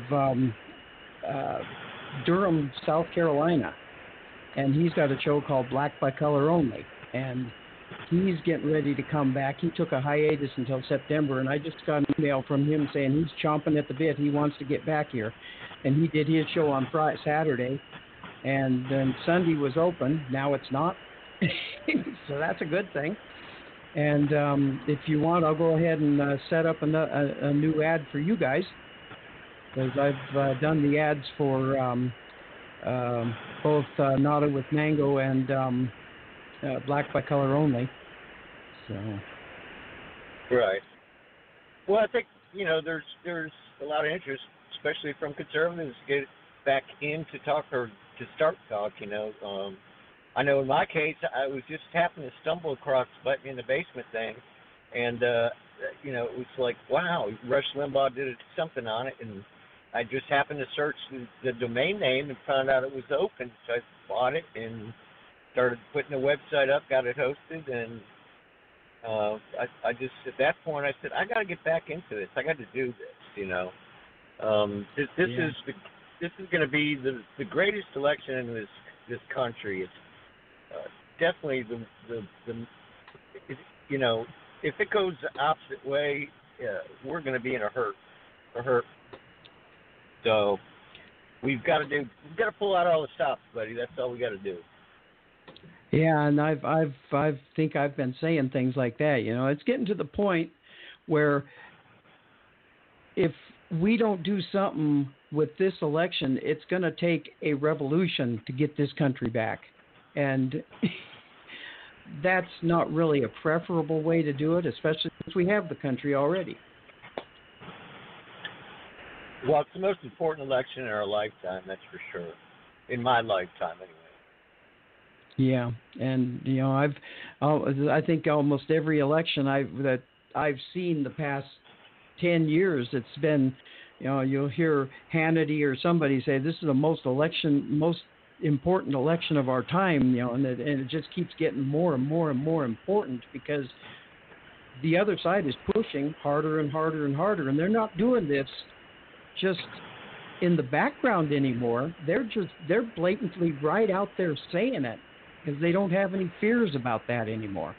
Durham, South Carolina, and he's got a show called Black by Color Only, and he's getting ready to come back. He took a hiatus until September, and I just got an email from him saying he's chomping at the bit. He wants to get back here. And he did his show on Saturday, and then Sunday was open. Now it's not. So that's a good thing. And if you want, I'll go ahead and set up a new ad for you guys, because I've done the ads for both Nada with Mango and Black by Color Only. So. Right. Well, I think there's a lot of interest, especially from conservatives, to get back in to talk or to start talk. I know in my case, I was just happened to stumble across Bite Me in the Basement thing, and it was like, wow, Rush Limbaugh did something on it, and I just happened to search the domain name and found out it was open, so I bought it and started putting the website up, got it hosted, and I just at that point I said I got to get back into this. I got to do this. This is going to be the greatest election in this country. It's definitely the if it goes the opposite way, we're going to be in a hurt. So we've got to pull out all the stops, buddy. That's all we got to do. Yeah, and I think I've been saying things like that. It's getting to the point where if we don't do something with this election, it's going to take a revolution to get this country back. And that's not really a preferable way to do it, especially since we have the country already. Well, it's the most important election in our lifetime, that's for sure. In my lifetime, anyway. Yeah, and I think almost every election that I've seen the past 10 years, it's been, you'll hear Hannity or somebody say this is the most important election of our time, and it just keeps getting more and more and more important because the other side is pushing harder and harder and harder, and they're not doing this just in the background anymore. They're blatantly right out there saying it because they don't have any fears about that anymore.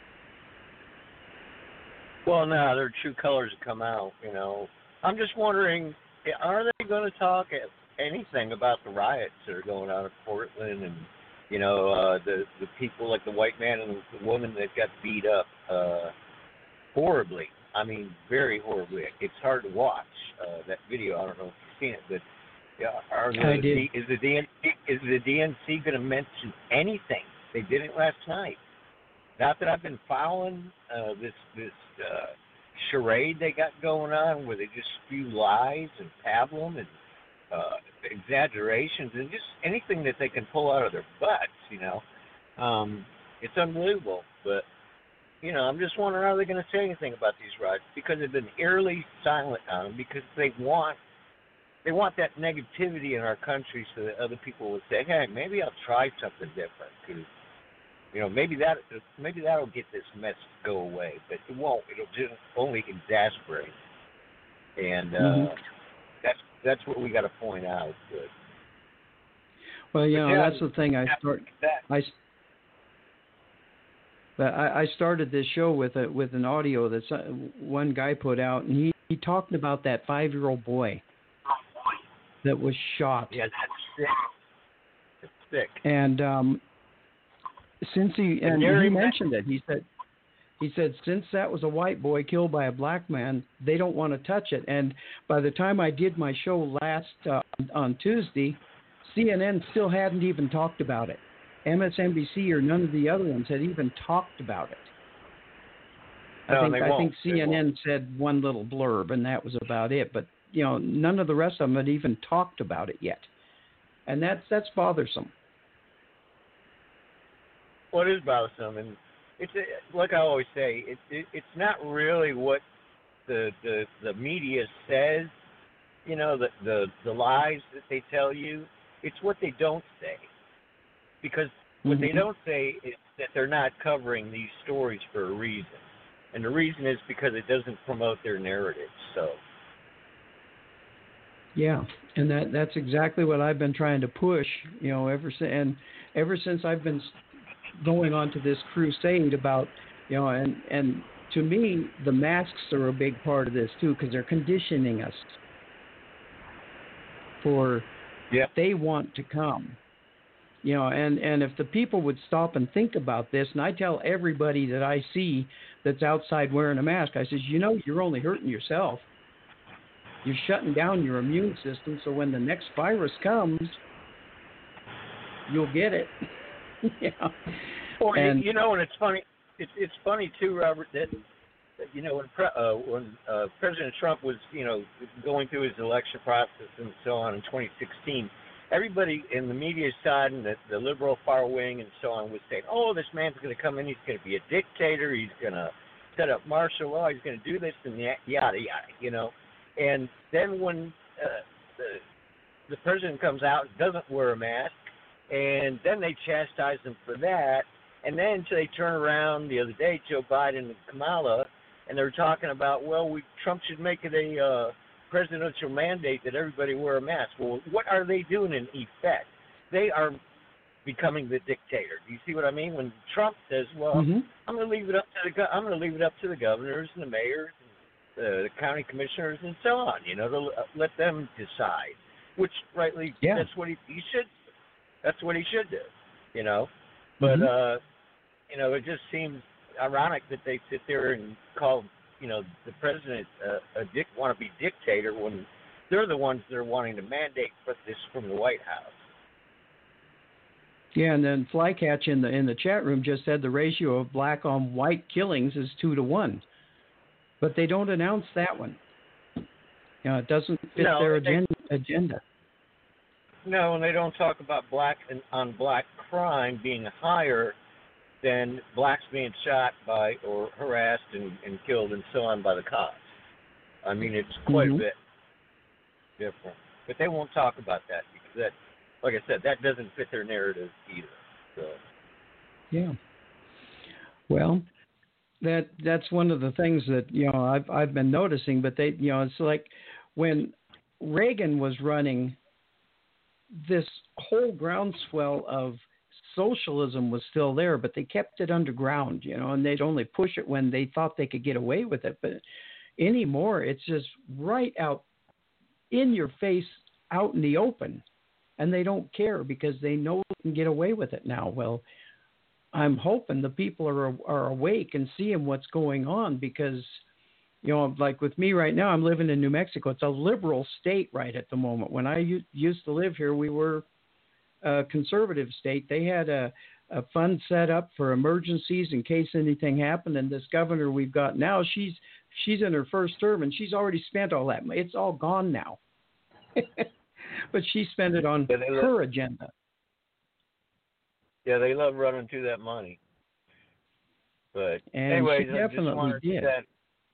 Well, no, their true colors have come out. I'm just wondering, are they going to talk anything about the riots that are going on in Portland and the people like the white man and the woman that got beat up horribly? I mean, very horribly. It's hard to watch that video. I don't know if you've seen it, but I did. Is the DNC going to mention anything? They did it last night. Not that I've been following this charade they got going on, where they just spew lies and pablum and exaggerations and just anything that they can pull out of their butts. It's unbelievable. But I'm just wondering, are they going to say anything about these riots? Because they've been eerily silent on them because they want that negativity in our country so that other people will say, hey, maybe I'll try something different because, maybe that'll get this mess to go away. But it won't. It'll just only exasperate. And that's what we got to point out. Well, that's the thing. I started this show with an audio that one guy put out, and he talked about that 5-year-old boy that was shot. Yeah, that's sick. It's sick. And he mentioned it, he said since that was a white boy killed by a black man, they don't want to touch it. And by the time I did my show last on Tuesday, CNN still hadn't even talked about it. MSNBC or none of the other ones had even talked about it. I think CNN said one little blurb, and that was about it. But none of the rest of them had even talked about it yet, and that's bothersome. Well, it is bothersome, and it's like I always say, it's not really what the media says. The lies that they tell you. It's what they don't say. Because what they don't say is that they're not covering these stories for a reason. And the reason is because it doesn't promote their narrative. So. Yeah, and that's exactly what I've been trying to push, ever since I've been going on to this crusade about, and to me, the masks are a big part of this too, because they're conditioning us for they want to come. And if the people would stop and think about this, and I tell everybody that I see that's outside wearing a mask, I says, you're only hurting yourself. You're shutting down your immune system, so when the next virus comes, you'll get it. Well, and it's funny. It's funny too, Robert, that when President Trump was going through his election process and so on in 2016. Everybody in the media side and the liberal far wing and so on was saying, oh, this man's going to come in, he's going to be a dictator, he's going to set up martial law, he's going to do this and yada, yada, And then when the president comes out and doesn't wear a mask, and then they chastise him for that, and then they turn around the other day, Joe Biden and Kamala, and they're talking about, Trump should make it a presidential mandate that everybody wear a mask. Well, what are they doing in effect? They are becoming the dictator. Do you see what I mean? When Trump says, "Well, I'm going to leave it up to the governors and the mayors, and the county commissioners, and so on. To let them decide," which rightly, that's what he should. That's what he should do. But it just seems ironic that they sit there and call the president a wannabe dictator when they're the ones that are wanting to mandate this from the White House. Yeah, and then Flycatch in the chat room just said the ratio of black on white killings is 2-1, but they don't announce that one. It doesn't fit their agenda. No, and they don't talk about black on black crime being higher than blacks being shot by or harassed and killed and so on by the cops. I mean, it's quite a bit different, but they won't talk about that because that, like I said, that doesn't fit their narrative either. So. Yeah. Well, that's one of the things that I've been noticing. But they, it's like when Reagan was running, this whole groundswell of socialism was still there, but they kept it underground, and they'd only push it when they thought they could get away with it. But anymore, it's just right out in your face, out in the open. And they don't care because they know they can get away with it now. Well, I'm hoping the people are awake and seeing what's going on because, like with me right now, I'm living in New Mexico. It's a liberal state right at the moment. When I used to live here, we were a conservative state. They had a fund set up for emergencies in case anything happened. And this governor we've got now, she's in her first term and she's already spent all that. It's all gone now. But she spent it on her agenda. Yeah, they love running through that money. But anyways, I just wanted to say that.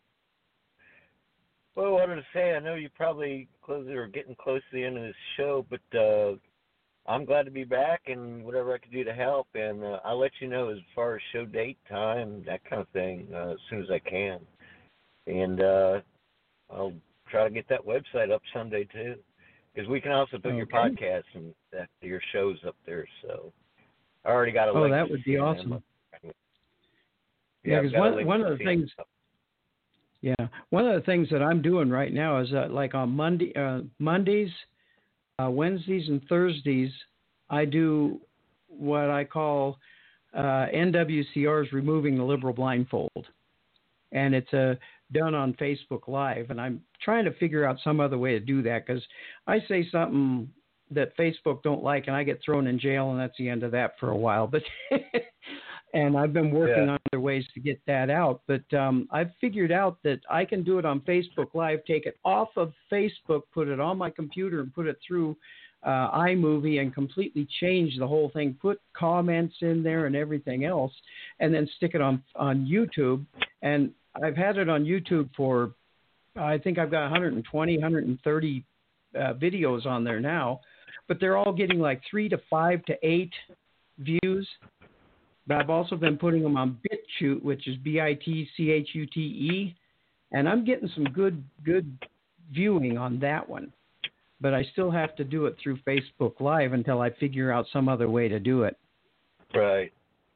Well, I wanted to say, I know you probably getting close to the end of this show, but I'm glad to be back and whatever I can do to help. And I'll let you know as far as show date, time, that kind of thing, as soon as I can. And I'll try to get that website up someday, too. Because we can also put your podcast and your shows up there. So I already got a link. Oh, that would be awesome. Yeah, because one of the things. Yeah, one of the things that I'm doing right now is like on Mondays, Wednesdays, and Thursdays, I do what I call NWCR's Removing the Liberal Blindfold. And it's done on Facebook Live. And I'm trying to figure out some other way to do that because I say something that Facebook don't like and I get thrown in jail and that's the end of that for a while. But and I've been working on other ways to get that out. But I've figured out that I can do it on Facebook Live, take it off of Facebook, put it on my computer and put it through iMovie and completely change the whole thing, put comments in there and everything else, and then stick it on YouTube. And I've had it on YouTube for, I think I've got 120, 130 videos on there now, but they're all getting like 3 to 5 to 8 views. But I've also been putting them on BitChute, which is BITCHUTE, and I'm getting some good viewing on that one. But I still have to do it through Facebook Live until I figure out some other way to do it. Right.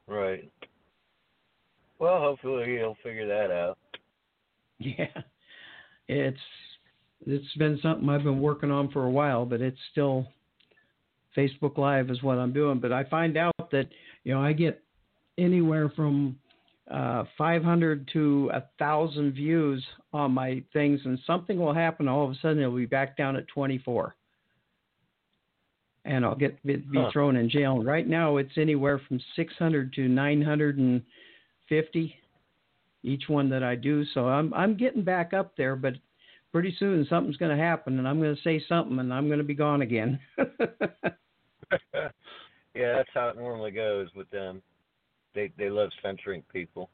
Well, hopefully he'll figure that out. Yeah, it's been something I've been working on for a while, but it's still Facebook Live is what I'm doing. But I find out that I get anywhere from 500 to 1,000 views on my things, and something will happen. All of a sudden, it'll be back down at 24, and I'll be thrown in jail. And right now, it's anywhere from 600 to 950 each one that I do. So I'm getting back up there, but pretty soon something's going to happen, and I'm going to say something, and I'm going to be gone again. Yeah, that's how it normally goes with them. They love censoring people.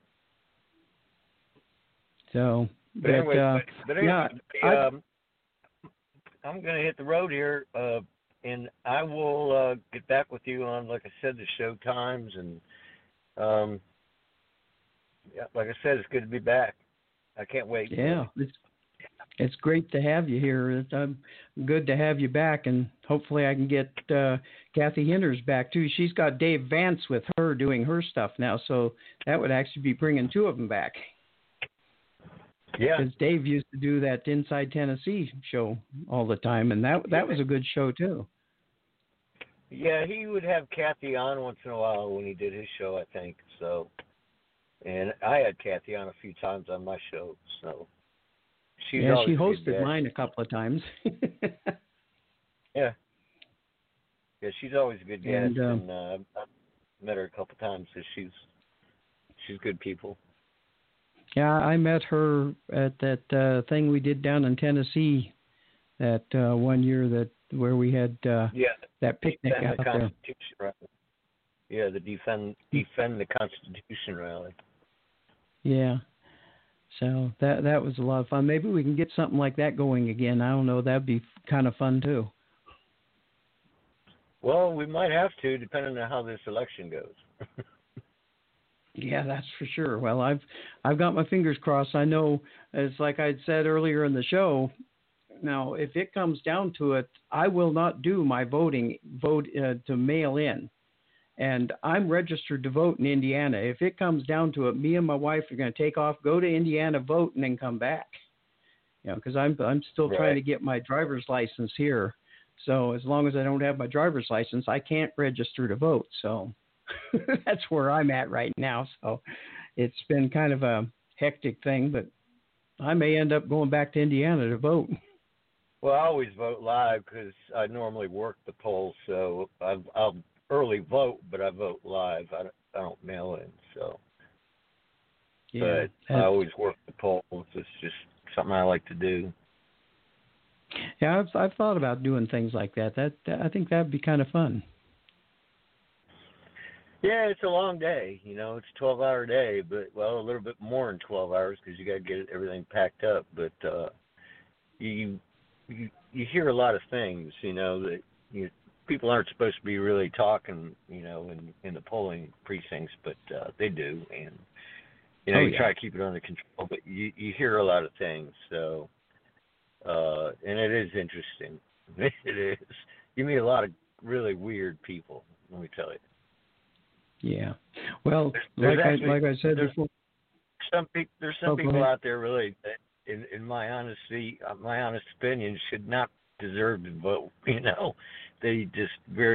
So, but anyway, I'm going to hit the road here, and I will get back with you on, like I said, the show times. And like I said, it's good to be back. I can't wait. Yeah, It's great to have you here. It's good to have you back, and hopefully I can get Kathy Hinders back too. She's got Dave Vance with her doing her stuff now, so that would actually be bringing two of them back. Yeah, because Dave used to do that Inside Tennessee show all the time, and that was a good show too. Yeah, he would have Kathy on once in a while when he did his show, I think. So, and I had Kathy on a few times on my show. So, she hosted mine a couple of times. Yeah, she's always a good guest, and I've met her a couple of times. So she's good people. Yeah, I met her at that thing we did down in Tennessee that one year where we had that picnic out the there. Rally. Yeah, the defend the Constitution rally. Yeah. So that was a lot of fun. Maybe we can get something like that going again. I don't know. That'd be kind of fun too. Well, we might have to, depending on how this election goes. Yeah, that's for sure. Well, I've got my fingers crossed. I know, as like I said earlier in the show, now if it comes down to it, I will not do my vote to mail in. And I'm registered to vote in Indiana. If it comes down to it, me and my wife are going to take off, go to Indiana, vote, and then come back. You know, because I'm still trying to get my driver's license here. So as long as I don't have my driver's license, I can't register to vote. So that's where I'm at right now. So it's been kind of a hectic thing, but I may end up going back to Indiana to vote. Well, I always vote live because I normally work the polls, so I'll early vote, but I vote live. I don't mail in, so. Yeah, but I always work the polls. It's just something I like to do. Yeah, I've thought about doing things like that. I think that'd be kind of fun. Yeah, it's a long day. You know, it's a 12-hour day, but a little bit more than 12 hours because you got to get everything packed up. But you hear a lot of things, you know, that people aren't supposed to be really talking, you know, in the polling precincts, but they do, and you know, you try to keep it under control, but you hear a lot of things. So, and it is interesting. It is. You meet a lot of really weird people. Let me tell you. Yeah. Well, like I said before, there's some people out there really that, in my honest opinion, should not deserve to vote. You know, they just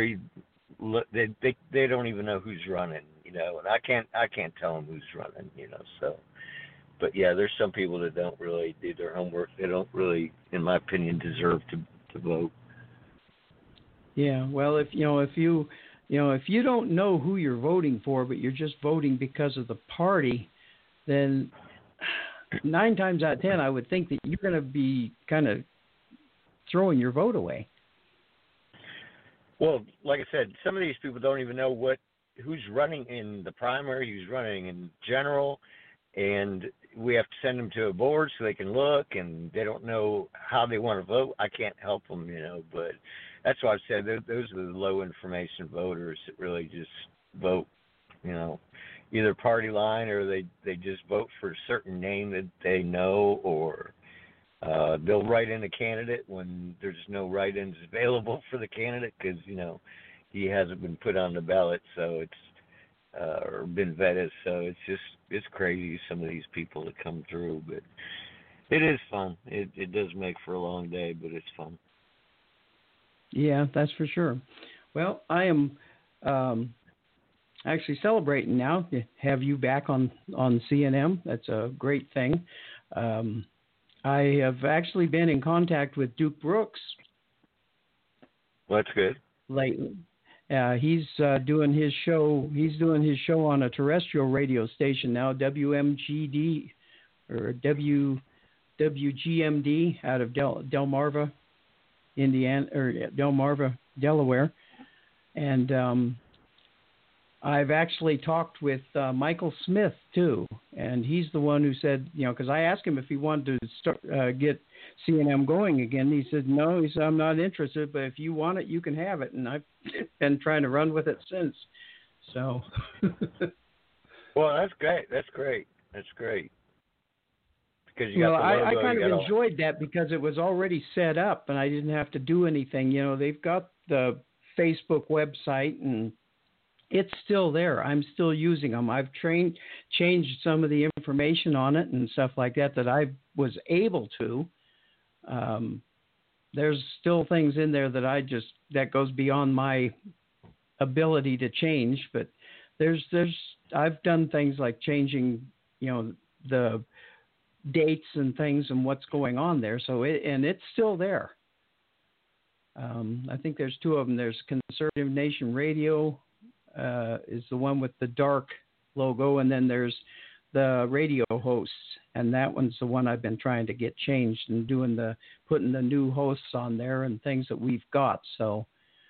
they don't even know who's running. You know, and I can't tell them who's running. You know, so. But yeah, there's some people that don't really do their homework. They don't really, in my opinion, deserve to vote. Yeah. Well, if you don't know who you're voting for, but you're just voting because of the party, then 9 times out of 10, I would think that you're going to be kind of throwing your vote away. Well, like I said, some of these people don't even know who's running in the primary, who's running in general, and we have to send them to a board so they can look, and they don't know how they want to vote. I can't help them, you know, but that's why I've said those are the low information voters that really just vote, you know, either party line or they just vote for a certain name that they know, or they'll write in a candidate when there's no write-ins available for the candidate because, you know, he hasn't been put on the ballot, so it's or been vetted. So it's crazy, some of these people that come through, but it is fun. It does make for a long day, but it's fun. Yeah, that's for sure. Well, I am actually celebrating now to have you back on CNM. That's a great thing. I have actually been in contact with Duke Brooks. Well, that's good. Lately. He's doing his show. He's doing his show on a terrestrial radio station now, WMGD or WGMD out of Delmarva, Indiana, or Delmarva, Delaware. And I've actually talked with Michael Smith too, and he's the one who said, you know, because I asked him if he wanted to start get CNM going again. He said no. He said, I'm not interested, but if you want it, you can have it. And I've been trying to run with it since. So. Well, that's great. That's great. because you got the logo. I kind of enjoyed that because it was already set up and I didn't have to do anything. You know, they've got the Facebook website and it's still there. I'm still using them. I've changed some of the information on it and stuff like that I was able to. There's still things in there that goes beyond my ability to change, but I've done things like changing, you know, the dates and things and what's going on there. So it's still there. I think there's two of them. There's Conservative Nation Radio, is the one with the dark logo, and then there's the radio hosts, and that one's the one I've been trying to get changed and putting the new hosts on there and things that we've got. So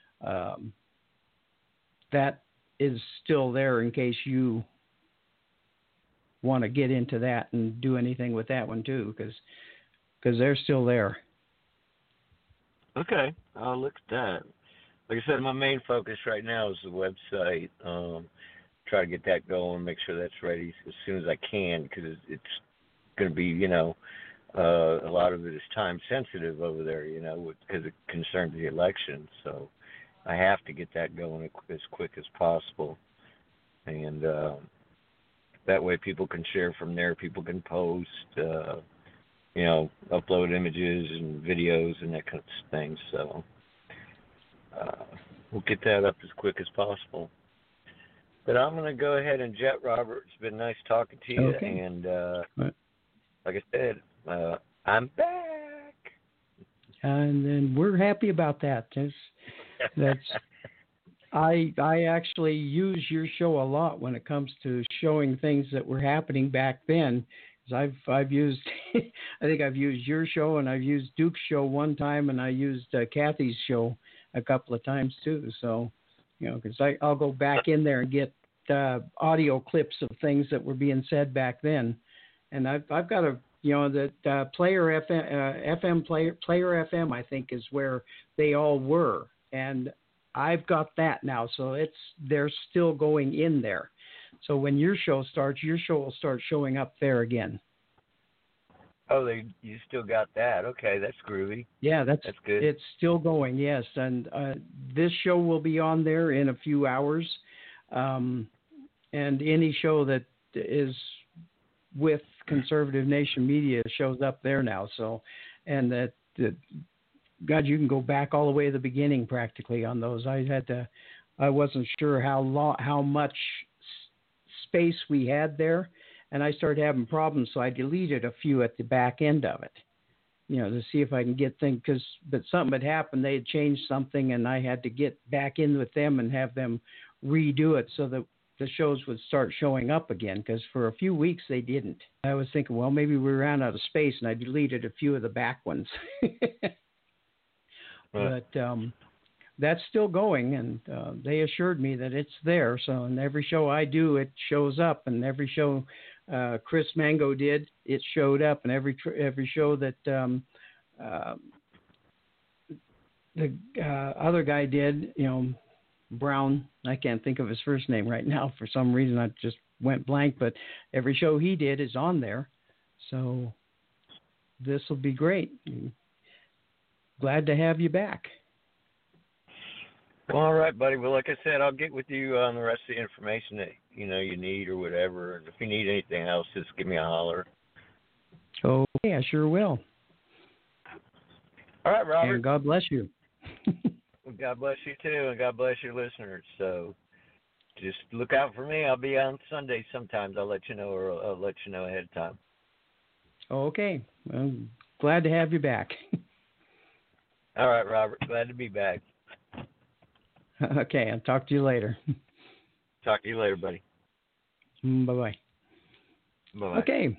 that is still there in case you want to get into that and do anything with that one too, because they're still there. Okay, I'll look at that. Like I said, my main focus right now is the website. Try to get that going, make sure that's ready as soon as I can, because it's going to be, you know, a lot of it is time sensitive over there, you know, because it concerns the election. So I have to get that going as quick as possible. And that way people can share from there. People can post, you know, upload images and videos and that kind of thing. So we'll get that up as quick as possible. But I'm going to go ahead and jet, Robert. It's been nice talking to you. Okay. And like I said, I'm back. And then we're happy about that. I actually use your show a lot when it comes to showing things that were happening back then. Because I've used, I think I've used your show and I've used Duke's show one time, and I used Kathy's show a couple of times too. So, you know, because I'll go back in there and get audio clips of things that were being said back then, and I've got a, you know, that Player FM, Player FM, I think is where they all were, and I've got that now, so they're still going in there. So when your show starts, your show will start showing up there again. Oh, you still got that? Okay, that's groovy. Yeah, that's good. It's still going, yes, and this show will be on there in a few hours, and any show that is with Conservative Nation Media shows up there now. So, and that God, you can go back all the way to the beginning practically on those. I wasn't sure how much space we had there, and I started having problems, so I deleted a few at the back end of it, you know, to see if I can get things, but something had happened. They had changed something, and I had to get back in with them and have them redo it so that the shows would start showing up again, because for a few weeks they didn't. I was thinking, well, maybe we ran out of space, and I deleted a few of the back ones. But that's still going, and they assured me that it's there. So in every show I do, it shows up, and every show Chris Mango did, it showed up, and every show that the other guy did, you know, Brown, I can't think of his first name right now for some reason, I just went blank, but every show he did is on there. So this will be great. Glad to have you back. Well, all right, buddy. Well, like I said, I'll get with you on the rest of the information that you need or whatever. And if you need anything else, just give me a holler. Okay, I sure will. All right, Robert. And God bless you. Well, God bless you too, and God bless your listeners. So just look out for me. I'll be on Sunday sometimes. I'll let you know, or I'll let you know ahead of time. Okay. Well, glad to have you back. All right, Robert. Glad to be back. Okay, I'll talk to you later. Talk to you later, buddy. Bye-bye. Bye-bye. Okay.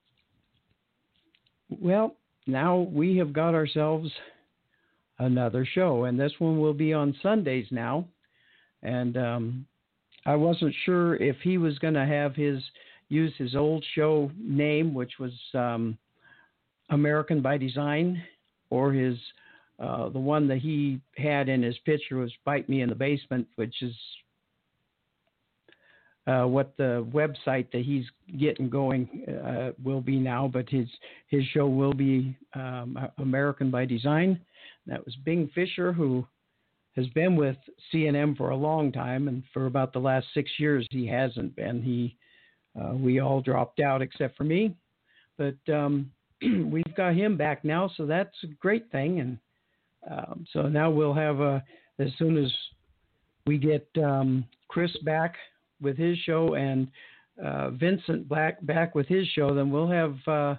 Well, now we have got ourselves another show, and this one will be on Sundays now. And I wasn't sure if he was going to use his old show name, which was American by Design, or his the one that he had in his picture was Bite Me in the Basement, which is what the website that he's getting going will be now, but his show will be American by Design. That was Bing Fisher, who has been with CNM for a long time, and for about the last 6 years he hasn't been. We all dropped out except for me, but we've got him back now, so that's a great thing. And so now we'll have as soon as we get Chris back with his show and Vincent back with his show, then we'll have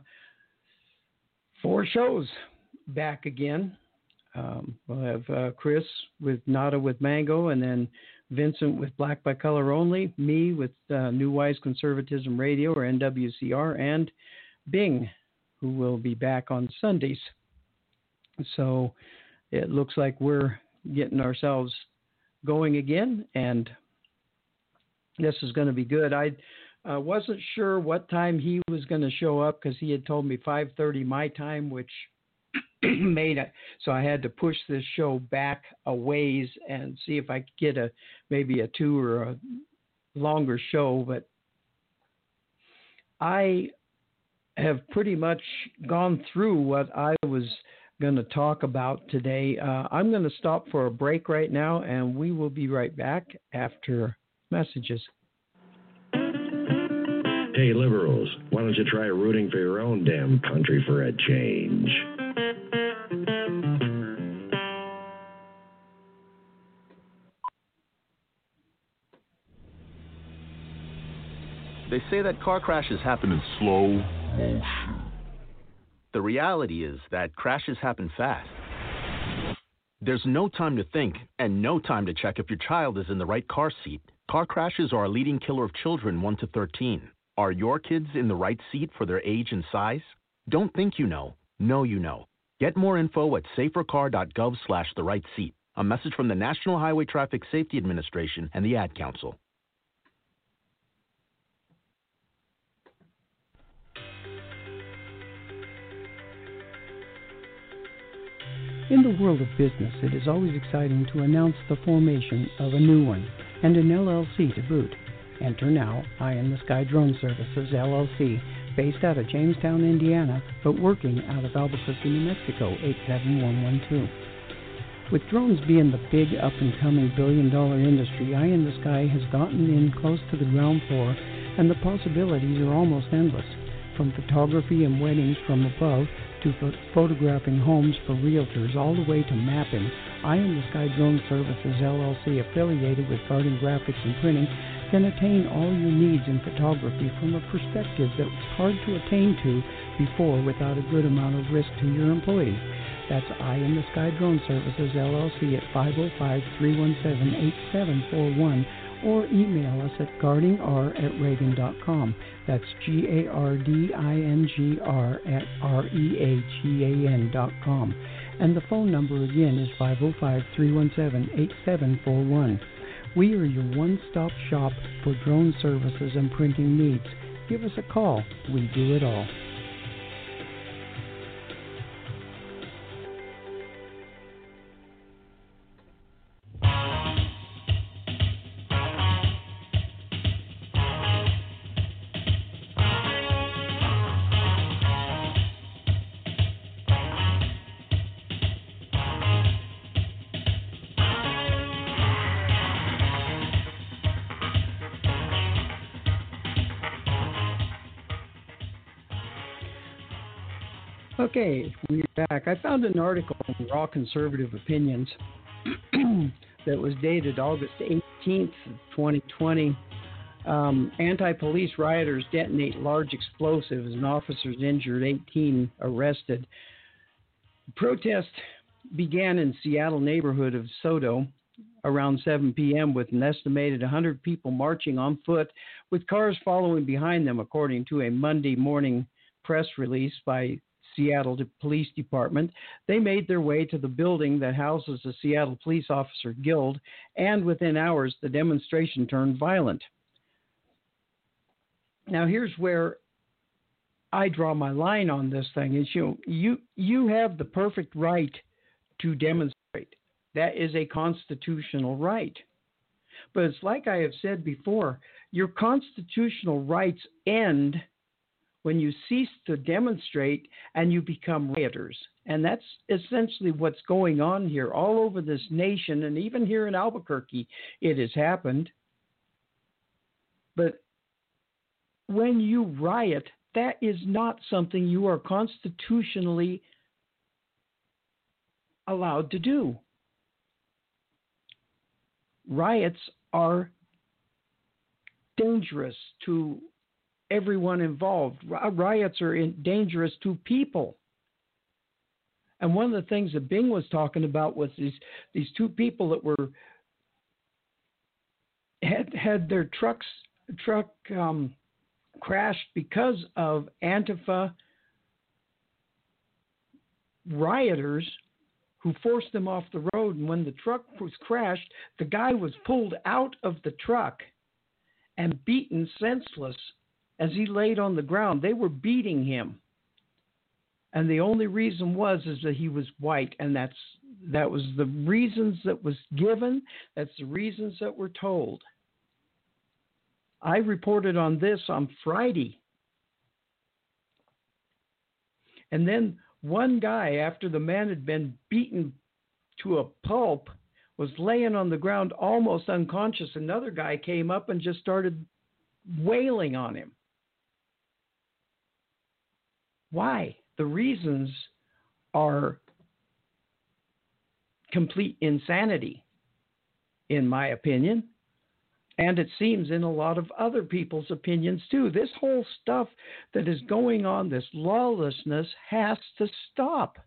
4 shows back again. We'll have Chris with Nada with Mango, and then Vincent with Black by Color Only, me with New Wise Conservatism Radio, or NWCR, and Bing, who will be back on Sundays. So it looks like we're getting ourselves going again, and this is going to be good. I wasn't sure what time he was going to show up because he had told me 5:30 my time, which made it so I had to push this show back a ways and see if I could get maybe a 2 or a longer show. But I have pretty much gone through what I was going to talk about today. I'm going to stop for a break right now, and we will be right back after messages. Hey, liberals, why don't you try rooting for your own damn country for a change? They say that car crashes happen in slow motion. The reality is that crashes happen fast. There's no time to think and no time to check if your child is in the right car seat. Car crashes are a leading killer of children 1 to 13. Are your kids in the right seat for their age and size? Don't think you know. Know you know. Get more info at safercar.gov/the-right-seat. A message from the National Highway Traffic Safety Administration and the Ad Council. In the world of business, it is always exciting to announce the formation of a new one, and an LLC to boot. Enter now Eye in the Sky Drone Services, LLC, based out of Jamestown, Indiana, but working out of Albuquerque, New Mexico, 87112. With drones being the big up-and-coming billion-dollar industry, Eye in the Sky has gotten in close to the ground floor, and the possibilities are almost endless. From photography and weddings from above to photographing homes for realtors, all the way to mapping, Eye in the Sky Drone Services, LLC, affiliated with Garden Graphics and Printing, can attain all your needs in photography from a perspective that was hard to attain to before without a good amount of risk to your employees. That's Eye in the Sky Drone Services, LLC at 505-317-8741, or email us at gardingr@reagan.com. That's GARDINGR@REAGAN.com. And the phone number again is 505-317-8741. We are your one-stop shop for drone services and printing needs. Give us a call. We do it all. Okay, we're back. I found an article in Raw Conservative Opinions that was dated August 18th, 2020. Anti-police rioters detonate large explosives and officers injured, 18 arrested. The protest began in Seattle neighborhood of Soto around 7 p.m. with an estimated 100 people marching on foot with cars following behind them, according to a Monday morning press release by Seattle Police Department. They made their way to the building that houses the Seattle Police Officer Guild, and within hours, the demonstration turned violent. Now, here's where I draw my line on this thing. Is you have the perfect right to demonstrate. That is a constitutional right. But it's like I have said before, your constitutional rights end when you cease to demonstrate and you become rioters. And that's essentially what's going on here all over this nation, and even here in Albuquerque, it has happened. But when you riot, that is not something you are constitutionally allowed to do. Riots are dangerous to everyone involved. Riots are dangerous to people. And one of the things that Bing was talking about was these two people that were had their truck crashed because of Antifa rioters who forced them off the road. And when the truck was crashed, the guy was pulled out of the truck and beaten senseless as he laid on the ground. They were beating him. And the only reason is that he was white, and that was the reasons that was given. That's the reasons that were told. I reported on this on Friday. And then one guy, after the man had been beaten to a pulp, was laying on the ground almost unconscious. Another guy came up and just started wailing on him. Why? The reasons are complete insanity, in my opinion. And it seems in a lot of other people's opinions too. This whole stuff that is going on, this lawlessness, has to stop.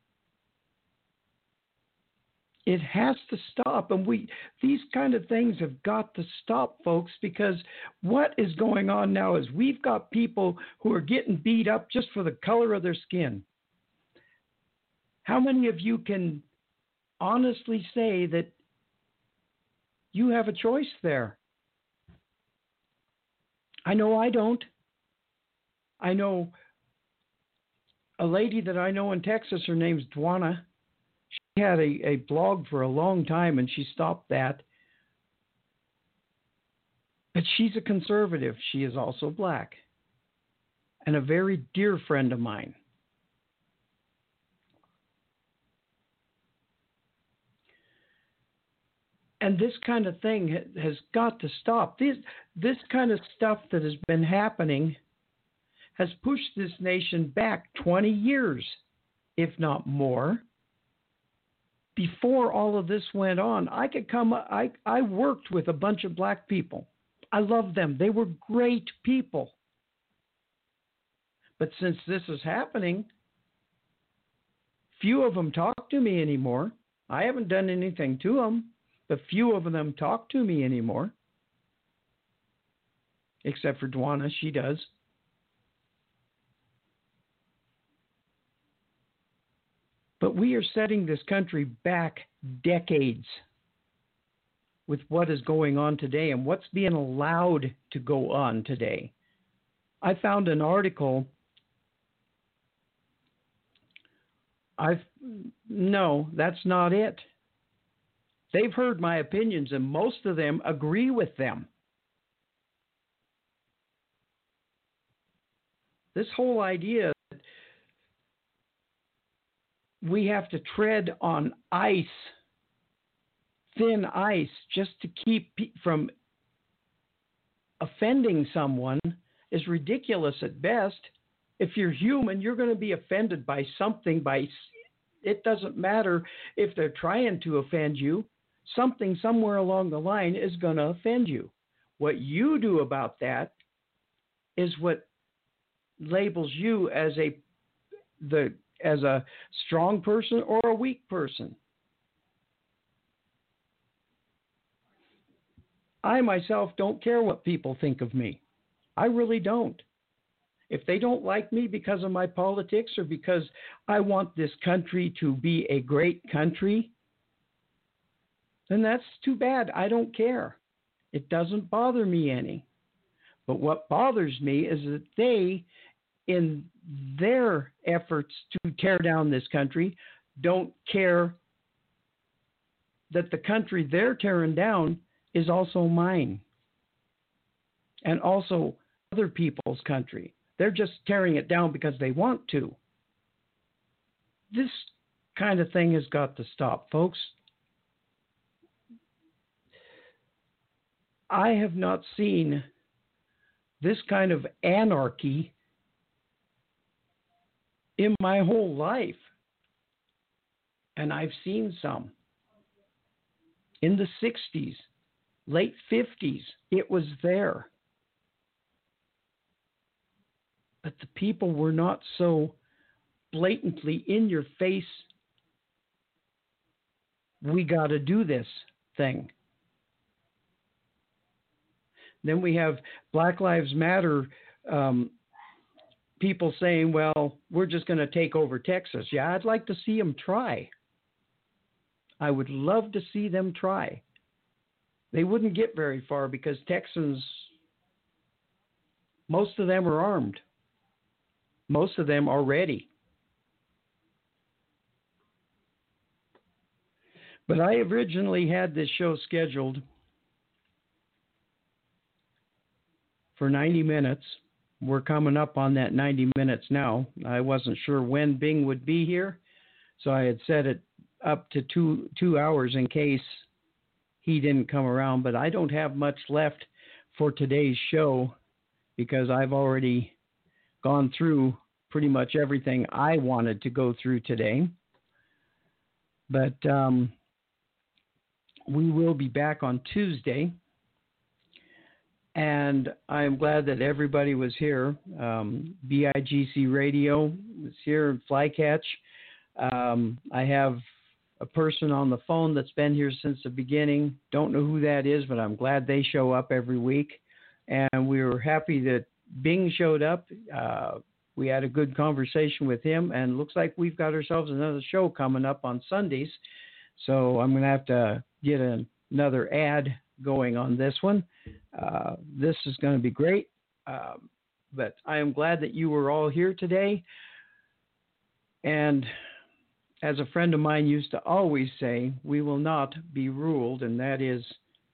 It has to stop. And these kind of things have got to stop, folks, because what is going on now is we've got people who are getting beat up just for the color of their skin. How many of you can honestly say that you have a choice there? I know I don't. I know a lady that I know in Texas, her name's Dwana. She had a blog for a long time, and she stopped that. But she's a conservative. She is also black and a very dear friend of mine. And this kind of thing has got to stop. This kind of stuff that has been happening has pushed this nation back 20 years, if not more. Before all of this went on, I worked with a bunch of black people. I loved them. They were great people. But since this is happening, few of them talk to me anymore. I haven't done anything to them. But few of them talk to me anymore. Except for Dwana, she does. But we are setting this country back decades with what is going on today and what's being allowed to go on today. I found an article. No, that's not it. They've heard my opinions, and most of them agree with them. This whole idea that we have to tread on ice, thin ice, just to keep from offending someone is ridiculous at best. If you're human, you're going to be offended by something. It doesn't matter if they're trying to offend you. Something somewhere along the line is going to offend you. What you do about that is what labels you as a strong person or a weak person. I myself don't care what people think of me. I really don't. If they don't like me because of my politics or because I want this country to be a great country, then that's too bad. I don't care. It doesn't bother me any. But what bothers me is that they, in their efforts to tear down this country, don't care that the country they're tearing down is also mine and also other people's country. They're just tearing it down because they want to. This kind of thing has got to stop, folks. I have not seen this kind of anarchy in my whole life. And I've seen some. In the 60s, late 50s, it was there. But the people were not so blatantly in your face, we got to do this thing. Then we have Black Lives Matter people saying, well, we're just going to take over Texas. Yeah, I'd like to see them try. I would love to see them try. They wouldn't get very far because Texans, most of them are armed. Most of them are ready. But I originally had this show scheduled for 90 minutes. We're coming up on that 90 minutes now. I wasn't sure when Bing would be here, so I had set it up to two hours in case he didn't come around. But I don't have much left for today's show because I've already gone through pretty much everything I wanted to go through today. But we will be back on Tuesday. And I'm glad that everybody was here. BIGC Radio was here, Flycatch. I have a person on the phone that's been here since the beginning. Don't know who that is, but I'm glad they show up every week. And we were happy that Bing showed up. We had a good conversation with him, and looks like we've got ourselves another show coming up on Sundays. So I'm going to have to get another ad going on this one. This is going to be great. But I am glad that you were all here today. And as a friend of mine used to always say, we will not be ruled, and that is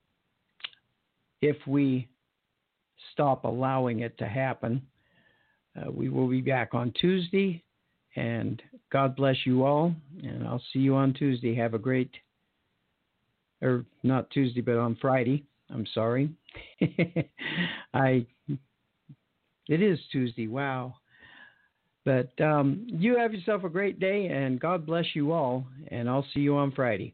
if we stop allowing it to happen. We will be back on Tuesday, and God bless you all, and I'll see you on Tuesday. Have a great, or not Tuesday, but on Friday. I'm sorry. It is Tuesday. Wow. But you have yourself a great day, and God bless you all, and I'll see you on Friday.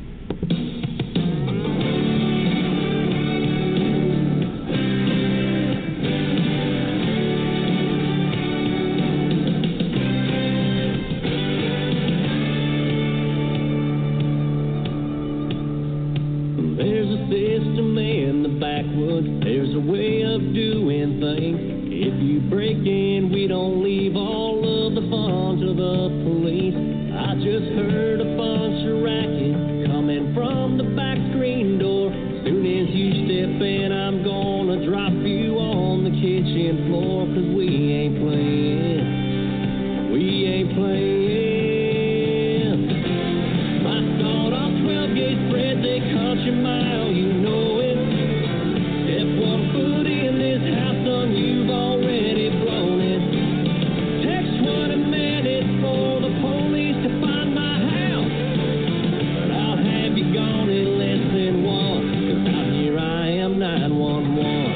There's a way of doing things. If you break in, we don't leave all of the fun to the police. I just heard a bunch of racket coming from the back screen door. Soon as you step in, I'm gonna drop you on the kitchen floor. 'Cause we ain't playing. We ain't playing. My thought on 12 gauge spreads a country mile, you know it. Step one foot in this house, son, you've already blown it. Text 20 minutes for the police to find my house. But I'll have you gone in less than one. 'Cause out here I am 911.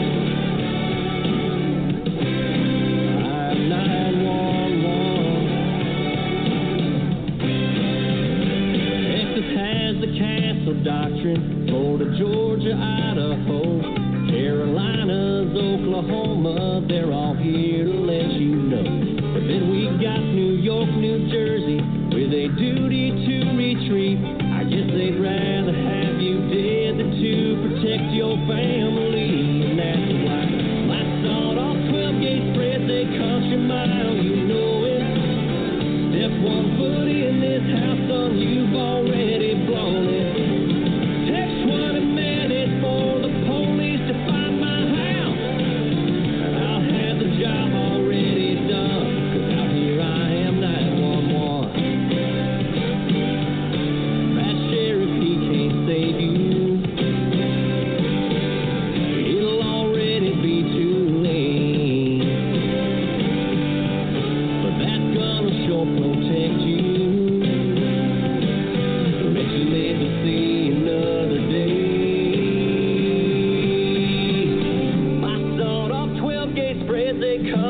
I'm 911. Texas has the castle doctrine. Florida, Georgia, Idaho, Carolinas, Oklahoma, they're all here to let you know. But then we got New York, New Jersey, with a duty to retreat. I guess they'd rather have you dead than to protect your family. And that's why my sawed-off 12-gauge spreads a country mile, you know it. Step one foot in this house, son, you've already blown it. Text 20 minutes for the police to find my house, and I'll have the job already done. 'Cause out here I am 911. That sheriff, he can't save you.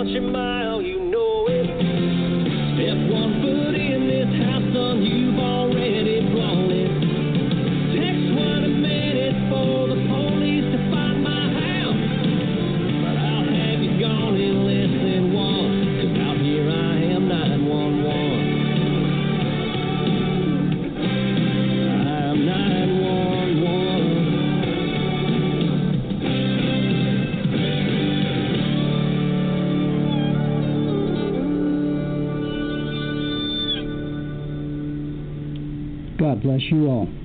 country mile, you know it. Step 1 foot in this house, son, you've already blown it. Takes 20 minutes for the police to find my house, but I'll have you gone in less than one, 'cause out here I am 911. I'm 911. God bless you all.